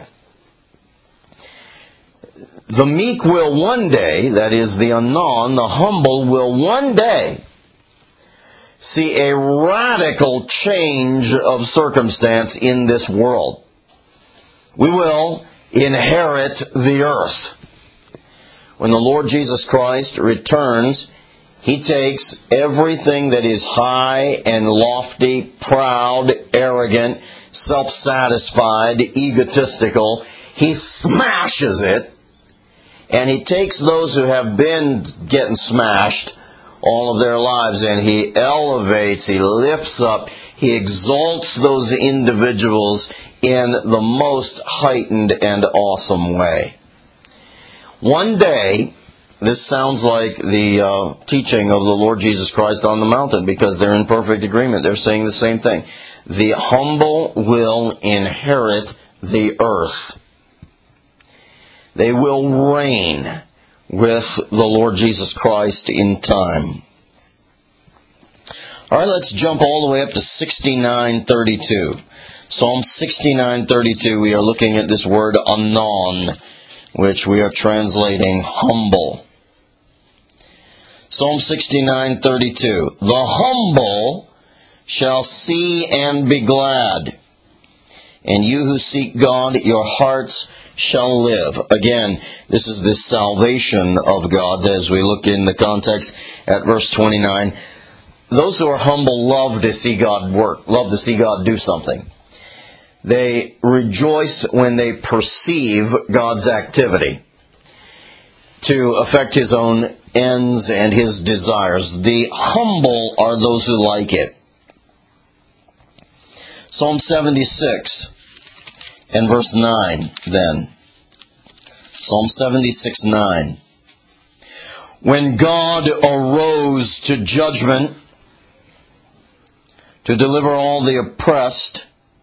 The meek will one day, that is the anon, the humble will one day see a radical change of circumstance in this world. We will inherit the earth. When the Lord Jesus Christ returns, He takes everything that is high and lofty, proud, arrogant, self-satisfied, egotistical. He smashes it, and He takes those who have been getting smashed all of their lives, and He elevates, He lifts up, He exalts those individuals in the most heightened and awesome way. One day, this sounds like the uh, teaching of the Lord Jesus Christ on the mountain, because they're in perfect agreement. They're saying the same thing. The humble will inherit the earth. They will reign with the Lord Jesus Christ in time. All right, let's jump all the way up to sixty-nine thirty-two. Psalm sixty-nine thirty-two, we are looking at this word anon, which we are translating humble. Psalm sixty-nine thirty-two. The humble shall see and be glad, and you who seek God, your hearts shall live. Again, this is the salvation of God as we look in the context at verse twenty-nine. Those who are humble love to see God work, love to see God do something. They rejoice when they perceive God's activity to affect His own ends and His desires. The humble are those who like it. Psalm seventy-six and verse nine then. Psalm seventy-six nine. When God arose to judgment, to deliver all the oppressed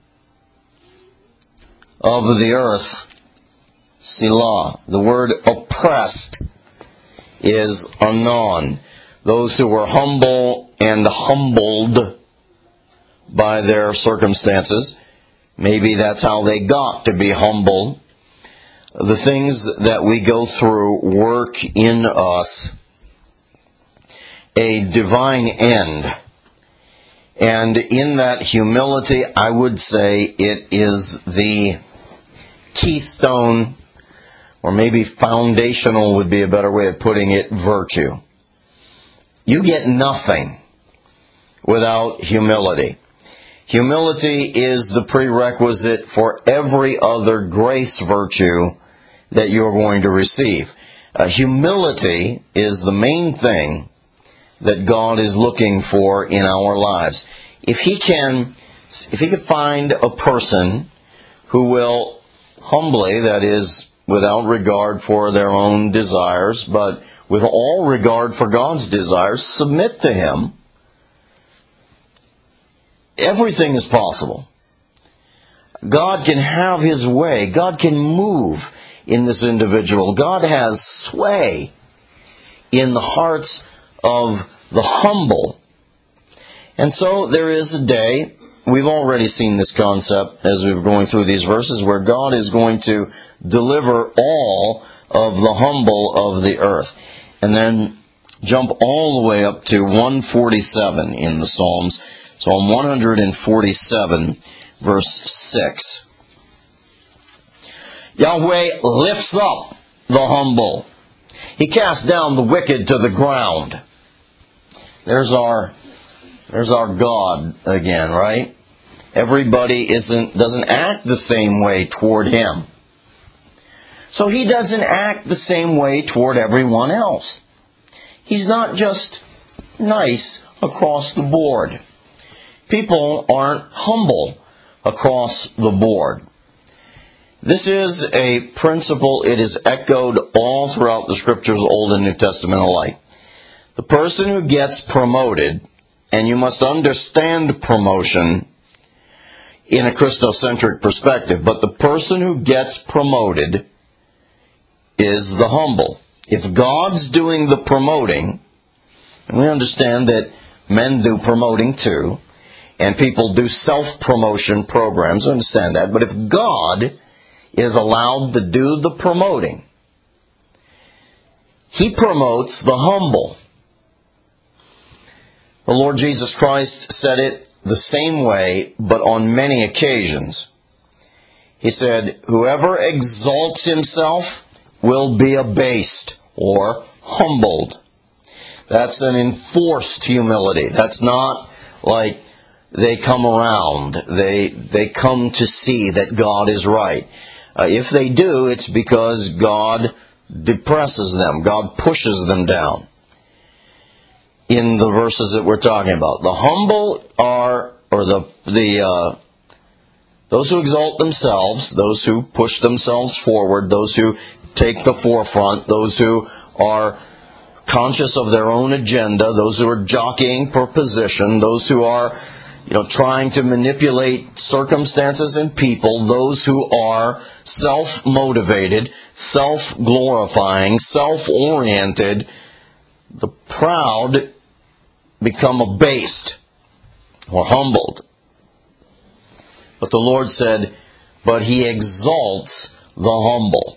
of the earth, Selah. The word oppressed is anon. Those who were humble and humbled by their circumstances. Maybe that's how they got to be humble. The things that we go through work in us a divine end. And in that humility, I would say it is the keystone, or maybe foundational would be a better way of putting it, virtue. You get nothing without humility. Humility is the prerequisite for every other grace virtue that you're going to receive. Uh, humility is the main thing that God is looking for in our lives. If He can, if He could find a person who will humbly, that is, without regard for their own desires, but with all regard for God's desires, submit to Him, everything is possible. God can have His way. God can move in this individual. God has sway in the hearts of the humble. And so there is a day, we've already seen this concept as we were going through these verses, where God is going to deliver all of the humble of the earth. And then jump all the way up to one forty-seven in the Psalms. Psalm one forty-seven, verse six. Yahweh lifts up the humble. He casts down the wicked to the ground. There's our, there's our God again, right? Everybody isn't, doesn't act the same way toward Him. So He doesn't act the same way toward everyone else. He's not just nice across the board. People aren't humble across the board. This is a principle, it is echoed all throughout the Scriptures, Old and New Testament alike. The person who gets promoted, and you must understand promotion in a Christocentric perspective, but the person who gets promoted is the humble. If God's doing the promoting, and we understand that men do promoting too, and people do self-promotion programs, I understand that, but if God is allowed to do the promoting, He promotes the humble. The Lord Jesus Christ said it the same way, but on many occasions. He said, whoever exalts himself will be abased or humbled. That's an enforced humility. That's not like they come around. They, they come to see that God is right. Uh, if they do, it's because God depresses them. God pushes them down. In the verses that we're talking about, the humble are, or the the uh, those who exalt themselves, those who push themselves forward, those who take the forefront, those who are conscious of their own agenda, those who are jockeying for position, those who are you know, trying to manipulate circumstances and people, those who are self-motivated, self-glorifying, self-oriented, the proud become abased or humbled. But the Lord said, but He exalts the humble.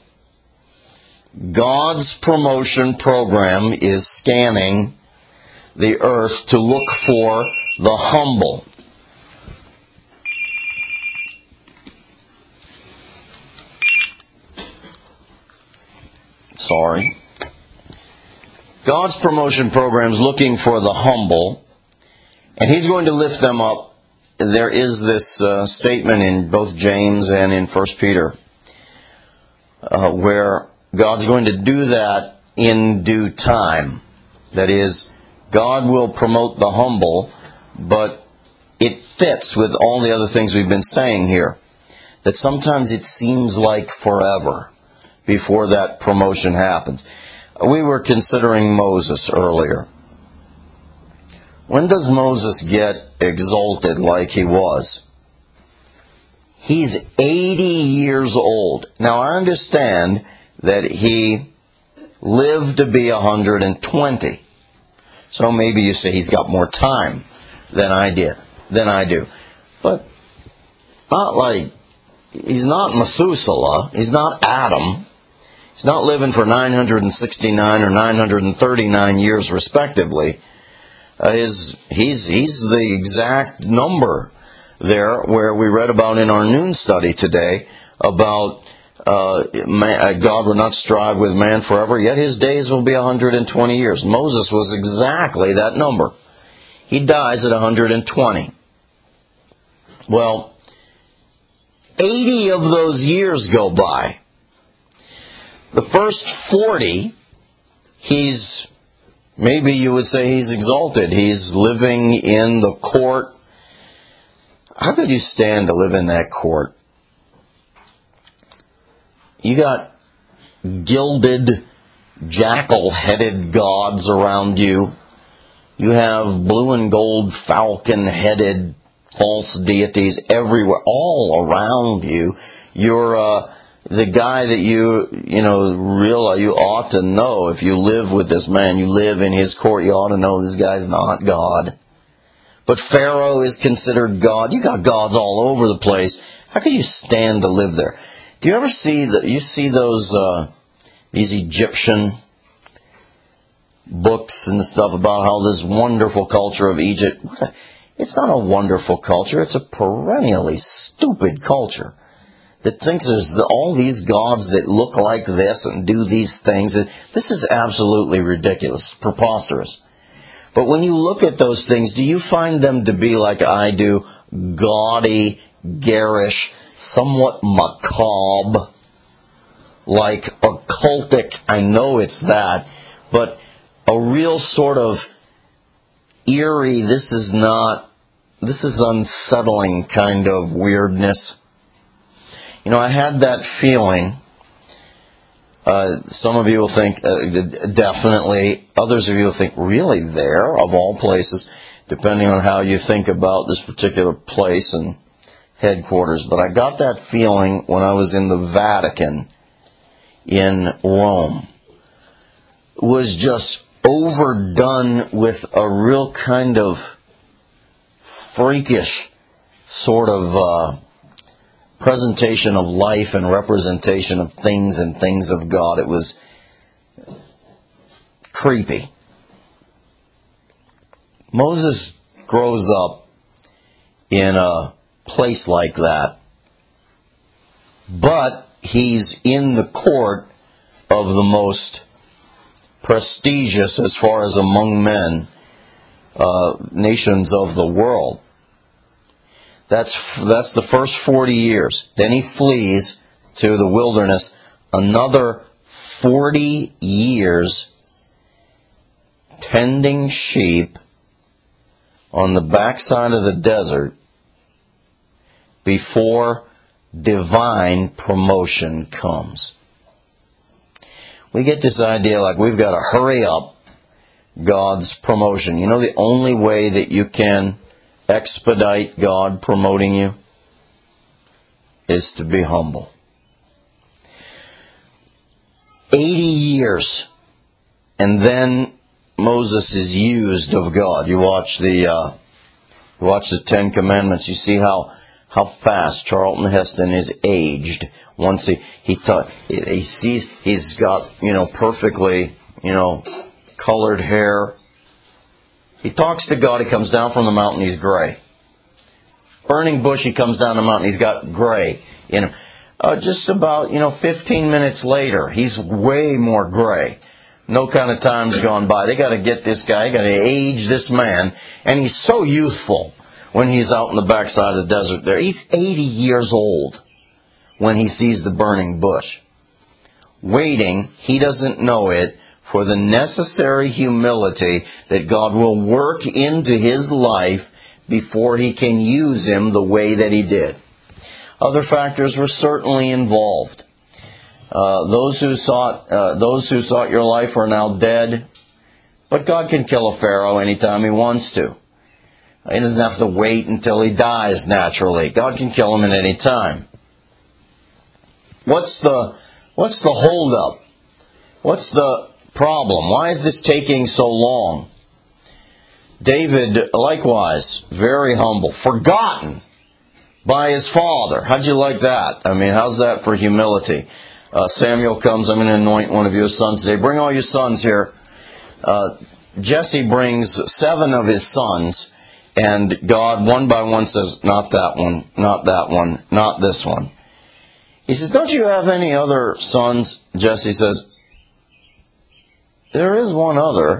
God's promotion program is scanning the earth to look for the humble. Sorry. God's promotion program is looking for the humble, and He's going to lift them up. There is this uh, statement in both James and in First Peter uh, where God's going to do that in due time. That is, God will promote the humble, but it fits with all the other things we've been saying here. That sometimes it seems like forever before that promotion happens. We were considering Moses earlier. When does Moses get exalted like he was? He's eighty years old. Now I understand that he lived to be one hundred twenty. So maybe you say he's got more time than I did, than I do. But not like, he's not Methuselah, he's not Adam. He's not living for nine hundred sixty-nine or nine hundred thirty-nine years respectively. Uh, his, he's, he's the exact number there where we read about in our noon study today about uh, man, God will not strive with man forever, yet his days will be one hundred twenty years. Moses was exactly that number. He dies at one hundred twenty. Well, eighty of those years go by. The first forty, he's, maybe you would say he's exalted. He's living in the court. How could you stand to live in that court? You got gilded, jackal-headed gods around you. You have blue and gold, falcon-headed false deities everywhere, all around you. You're uh, the guy that you, you know, realize you ought to know if you live with this man, you live in his court, you ought to know this guy's not God. But Pharaoh is considered God. You got gods all over the place. How can you stand to live there? Do you ever see the, you see those uh, these Egyptian books and stuff about how this wonderful culture of Egypt? What a, it's not a wonderful culture. It's a perennially stupid culture that thinks there's the, all these gods that look like this and do these things. This is absolutely ridiculous, preposterous. But when you look at those things, do you find them to be like I do, gaudy, garish, somewhat macabre, like occultic? I know it's that, but a real sort of eerie, this is not, this is unsettling kind of weirdness. You know, I had that feeling. Uh, some of you will think, uh, definitely. Others of you will think, really there, of all places, depending on how you think about this particular place and headquarters. But I got that feeling when I was in the Vatican in Rome. It was just overdone with a real kind of freakish sort of uh, presentation of life and representation of things and things of God. It was creepy. Moses grows up in a place like that, but he's in the court of the most prestigious, as far as among men, uh, nations of the world. That's that's the first forty years. Then he flees to the wilderness. Another forty years tending sheep on the backside of the desert before divine promotion comes. We get this idea like we've got to hurry up God's promotion. You know the only way that you can expedite God promoting you is to be humble. Eighty years, and then Moses is used of God. You watch the uh, you watch the Ten Commandments. You see how how fast Charlton Heston is aged. Once he he ta- he sees he's got you know perfectly you know colored hair. He talks to God. He comes down from the mountain. He's gray. Burning bush. He comes down the mountain. He's got gray in him. Uh, just about, you know, fifteen minutes later, he's way more gray. No kind of time's gone by. They got to get this guy, got to age this man, and he's so youthful when he's out in the backside of the desert there. He's eighty years old when he sees the burning bush. Waiting, he doesn't know it, for the necessary humility that God will work into his life before he can use him the way that he did. Other factors were certainly involved. Uh, those who sought, uh, those who sought your life are now dead, but God can kill a Pharaoh anytime He wants to. He doesn't have to wait until he dies naturally. God can kill him at any time. What's the what's the holdup? What's the problem? Why is this taking so long? David, likewise, very humble, forgotten by his father. How'd you like that? I mean, how's that for humility? Uh, Samuel comes, I'm going to anoint one of your sons today. Bring all your sons here. Uh, Jesse brings seven of his sons, and God, one by one, says, not that one, not that one, not this one. He says, don't you have any other sons? Jesse says, there is one other.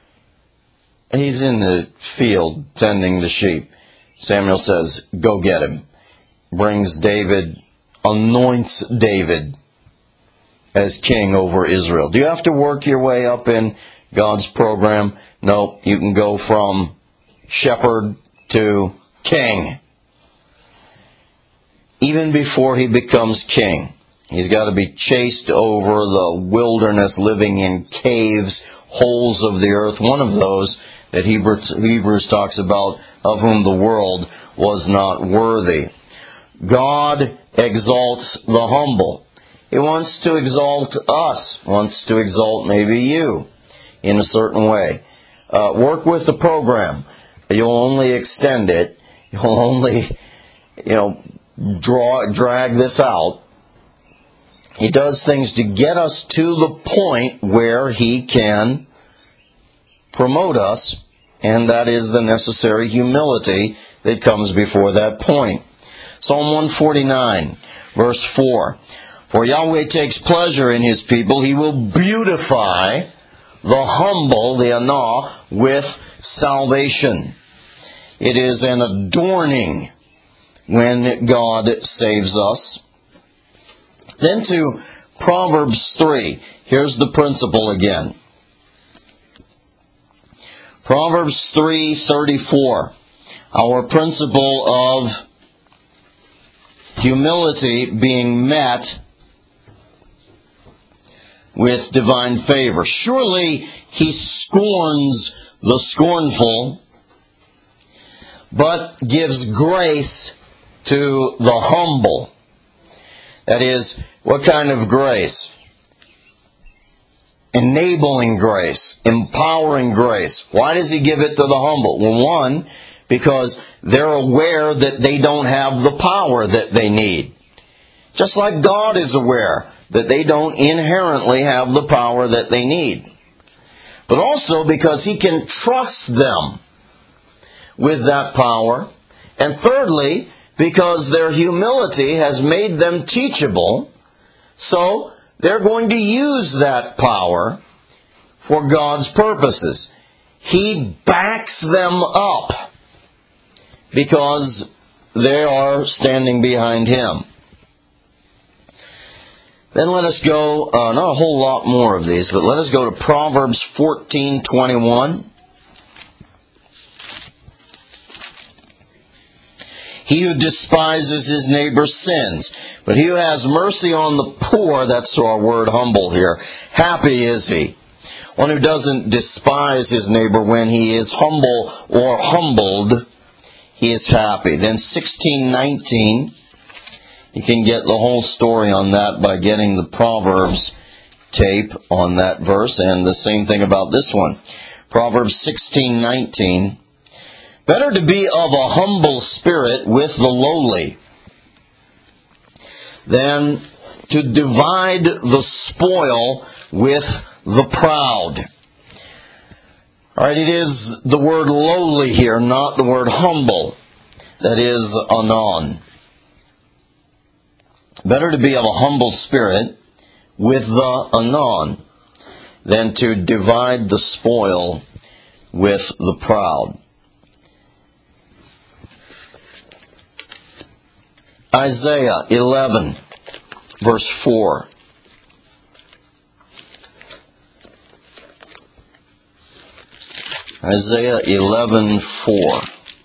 He's in the field tending the sheep. Samuel says, go get him. Brings David, anoints David as king over Israel. Do you have to work your way up in God's program? No, you can go from shepherd to king. Even before he becomes king, he's got to be chased over the wilderness, living in caves, holes of the earth. One of those that Hebrews, Hebrews talks about, of whom the world was not worthy. God exalts the humble. He wants to exalt us, wants to exalt maybe you in a certain way. Uh, work with the program. You'll only extend it. You'll only, you know, draw, drag this out. He does things to get us to the point where He can promote us, and that is the necessary humility that comes before that point. Psalm one forty-nine, verse four. For Yahweh takes pleasure in His people. He will beautify the humble, the anah, with salvation. It is an adorning when God saves us. Then to Proverbs three. Here's the principle again. Proverbs three thirty-four. Our principle of humility being met with divine favor. Surely He scorns the scornful, but gives grace to the humble. That is, what kind of grace? Enabling grace, empowering grace. Why does He give it to the humble? Well, one, because they're aware that they don't have the power that they need. Just like God is aware that they don't inherently have the power that they need. But also because He can trust them with that power. And thirdly, because their humility has made them teachable, so they're going to use that power for God's purposes. He backs them up because they are standing behind Him. Then let us go, uh, not a whole lot more of these, but let us go to Proverbs fourteen twenty-one. He who despises his neighbor sins, but he who has mercy on the poor, that's our word humble here, happy is he. One who doesn't despise his neighbor when he is humble or humbled he is happy. Then sixteen nineteen, you can get the whole story on that by getting the Proverbs tape on that verse, and the same thing about this one. Proverbs sixteen nineteen, better to be of a humble spirit with the lowly than to divide the spoil with the proud. All right, it is the word lowly here, not the word humble. That is anon. Better to be of a humble spirit with the anon than to divide the spoil with the proud. Isaiah eleven, verse four. Isaiah eleven, four.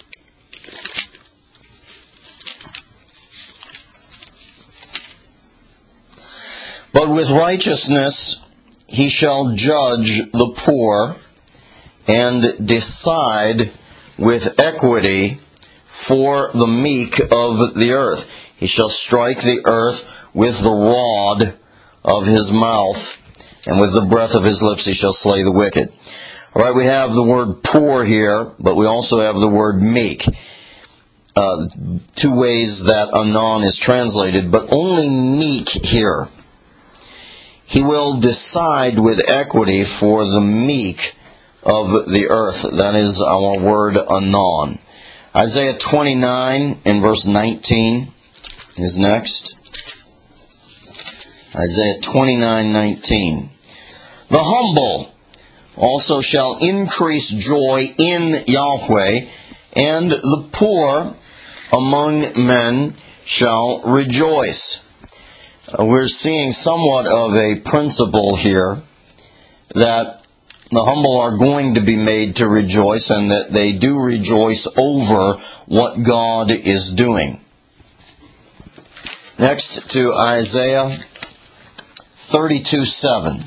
But with righteousness he shall judge the poor, and decide with equity for the meek of the earth. He shall strike the earth with the rod of his mouth, and with the breath of his lips he shall slay the wicked. All right, we have the word poor here, but we also have the word meek. Uh, two ways that anon is translated, but only meek here. He will decide with equity for the meek of the earth. That is our word anon. Isaiah twenty-nine in verse nineteen is next. Isaiah twenty-nine nineteen. The humble also shall increase joy in Yahweh, and the poor among men shall rejoice. Uh, we're seeing somewhat of a principle here that the humble are going to be made to rejoice, and that they do rejoice over what God is doing. Next to Isaiah thirty-two seven.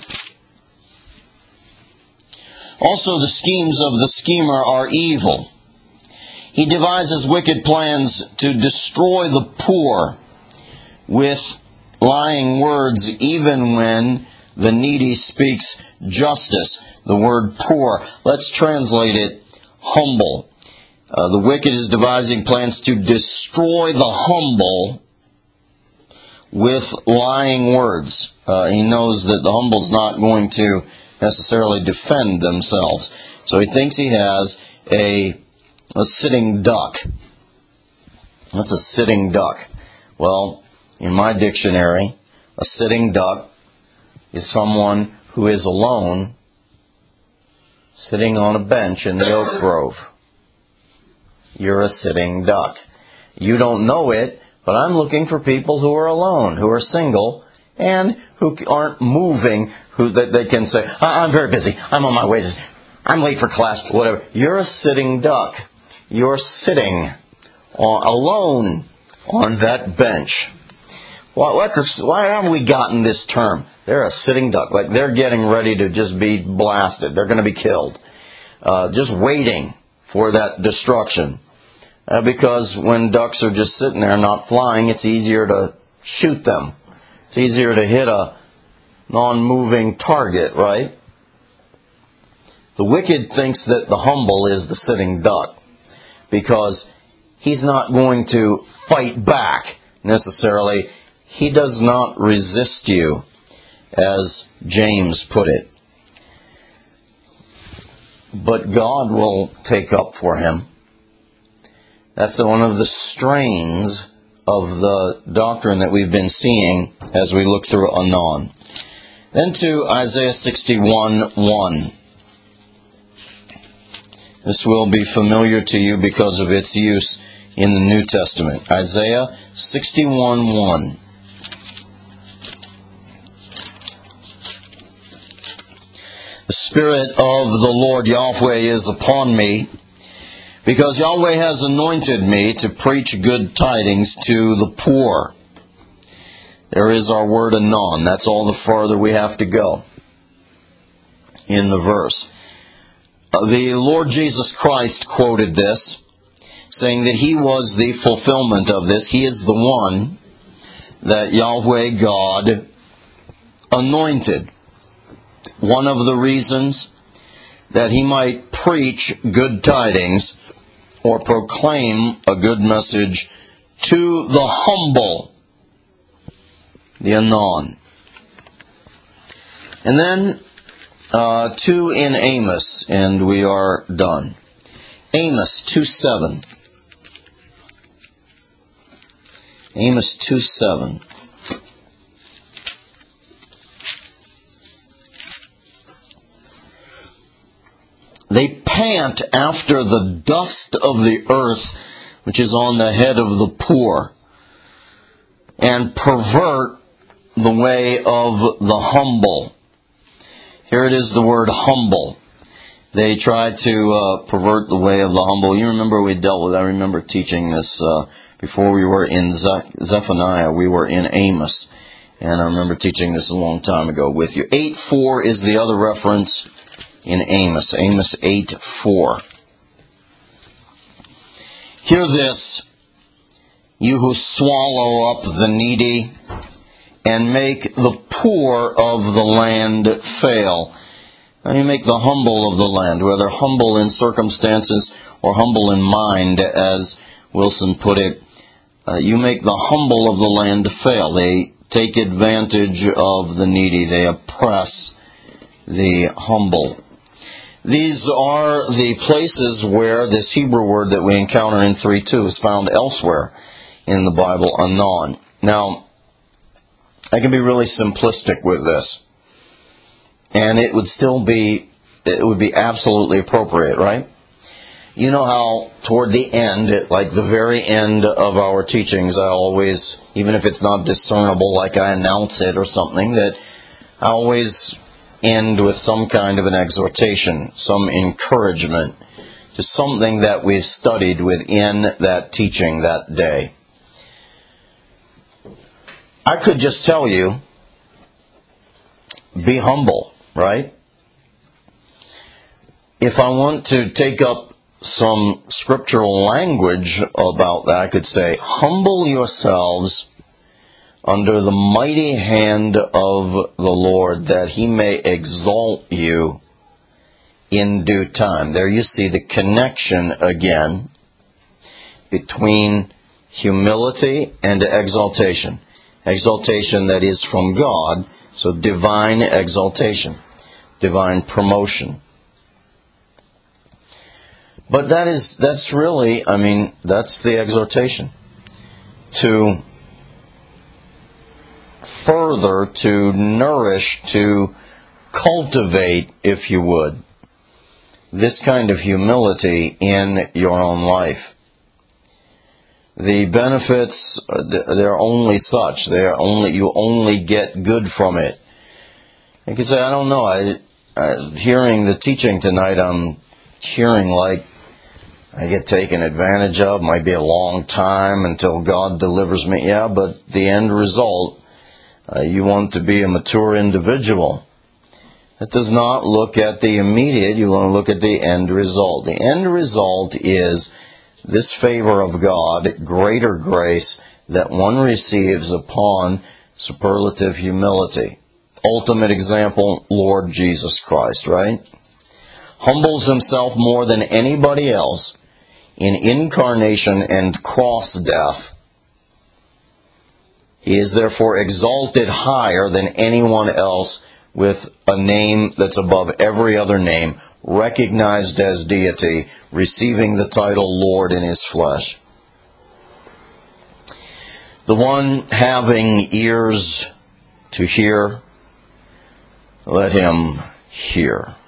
Also the schemes of the schemer are evil. He devises wicked plans to destroy the poor with lying words, even when the needy speaks justice. The word poor, let's translate it humble. Uh, the wicked is devising plans to destroy the humble with lying words. Uh, he knows that the humble's not going to necessarily defend themselves. So he thinks he has a, a sitting duck. What's a sitting duck? Well, in my dictionary, a sitting duck is someone who is alone sitting on a bench in the oak grove. You're a sitting duck. You don't know it, but I'm looking for people who are alone, who are single, and who aren't moving, who that they can say, I'm very busy, I'm on my way, I'm late for class, whatever. You're a sitting duck. You're sitting on, alone on that bench. Why, why haven't we gotten this term? They're a sitting duck. Like they're getting ready to just be blasted. They're going to be killed. Uh, just waiting for that destruction. Uh, because when ducks are just sitting there not flying, it's easier to shoot them. It's easier to hit a non-moving target, right? The wicked thinks that the humble is the sitting duck, because he's not going to fight back necessarily. He does not resist you, as James put it. But God will take up for him. That's one of the strains of the doctrine that we've been seeing as we look through anon. Then to Isaiah sixty-one one. This will be familiar to you because of its use in the New Testament. Isaiah sixty-one one. The Spirit of the Lord Yahweh is upon me, because Yahweh has anointed me to preach good tidings to the poor. There is our word anon. That's all the farther we have to go in the verse. Uh, the Lord Jesus Christ quoted this. saying that He was the fulfillment of this. He is the one that Yahweh God anointed. One of the reasons that He might preach good tidings or proclaim a good message to the humble, the anon. And then uh, two in Amos, and we are done. Amos two seven. Amos two seven. They pant after the dust of the earth, which is on the head of the poor, and pervert the way of the humble. Here it is, the word humble. They try to uh, pervert the way of the humble. You remember we dealt with, I remember teaching this uh, before we were in Ze- Zephaniah. We were in Amos. And I remember teaching this a long time ago with you. eight four is the other reference in Amos. Amos eight four. Hear this, you who swallow up the needy and make the poor of the land fail. And you make the humble of the land, whether humble in circumstances or humble in mind, as Wilson put it. Uh, you make the humble of the land fail. They take advantage of the needy. They oppress the humble. These are the places where this Hebrew word that we encounter in three two is found elsewhere in the Bible, anon. Now, I can be really simplistic with this, and it would still be, it would be absolutely appropriate, right? You know how toward the end, like the very end of our teachings, I always, even if it's not discernible, like I announce it or something, that I always end with some kind of an exhortation, some encouragement to something that we've studied within that teaching that day. I could just tell you, be humble, right? If I want to take up some scriptural language about that, I could say, humble yourselves under the mighty hand of the Lord, that He may exalt you in due time. There you see the connection again between humility and exaltation. Exaltation that is from God, so divine exaltation, divine promotion. But that is, that's really, I mean, that's the exhortation. To further, to nourish, to cultivate, if you would, this kind of humility in your own life. The benefits, they're only such. They're only, you only get good from it. You could say, I don't know, I, I hearing the teaching tonight, I'm hearing like I get taken advantage of. Might be a long time until God delivers me. Yeah, but the end result, uh, you want to be a mature individual. That does not look at the immediate, you want to look at the end result. The end result is this favor of God, greater grace that one receives upon superlative humility. Ultimate example, Lord Jesus Christ, right? Humbles Himself more than anybody else in incarnation and cross death. He is therefore exalted higher than anyone else with a name that's above every other name, recognized as deity, receiving the title Lord in His flesh. The one having ears to hear, let him hear.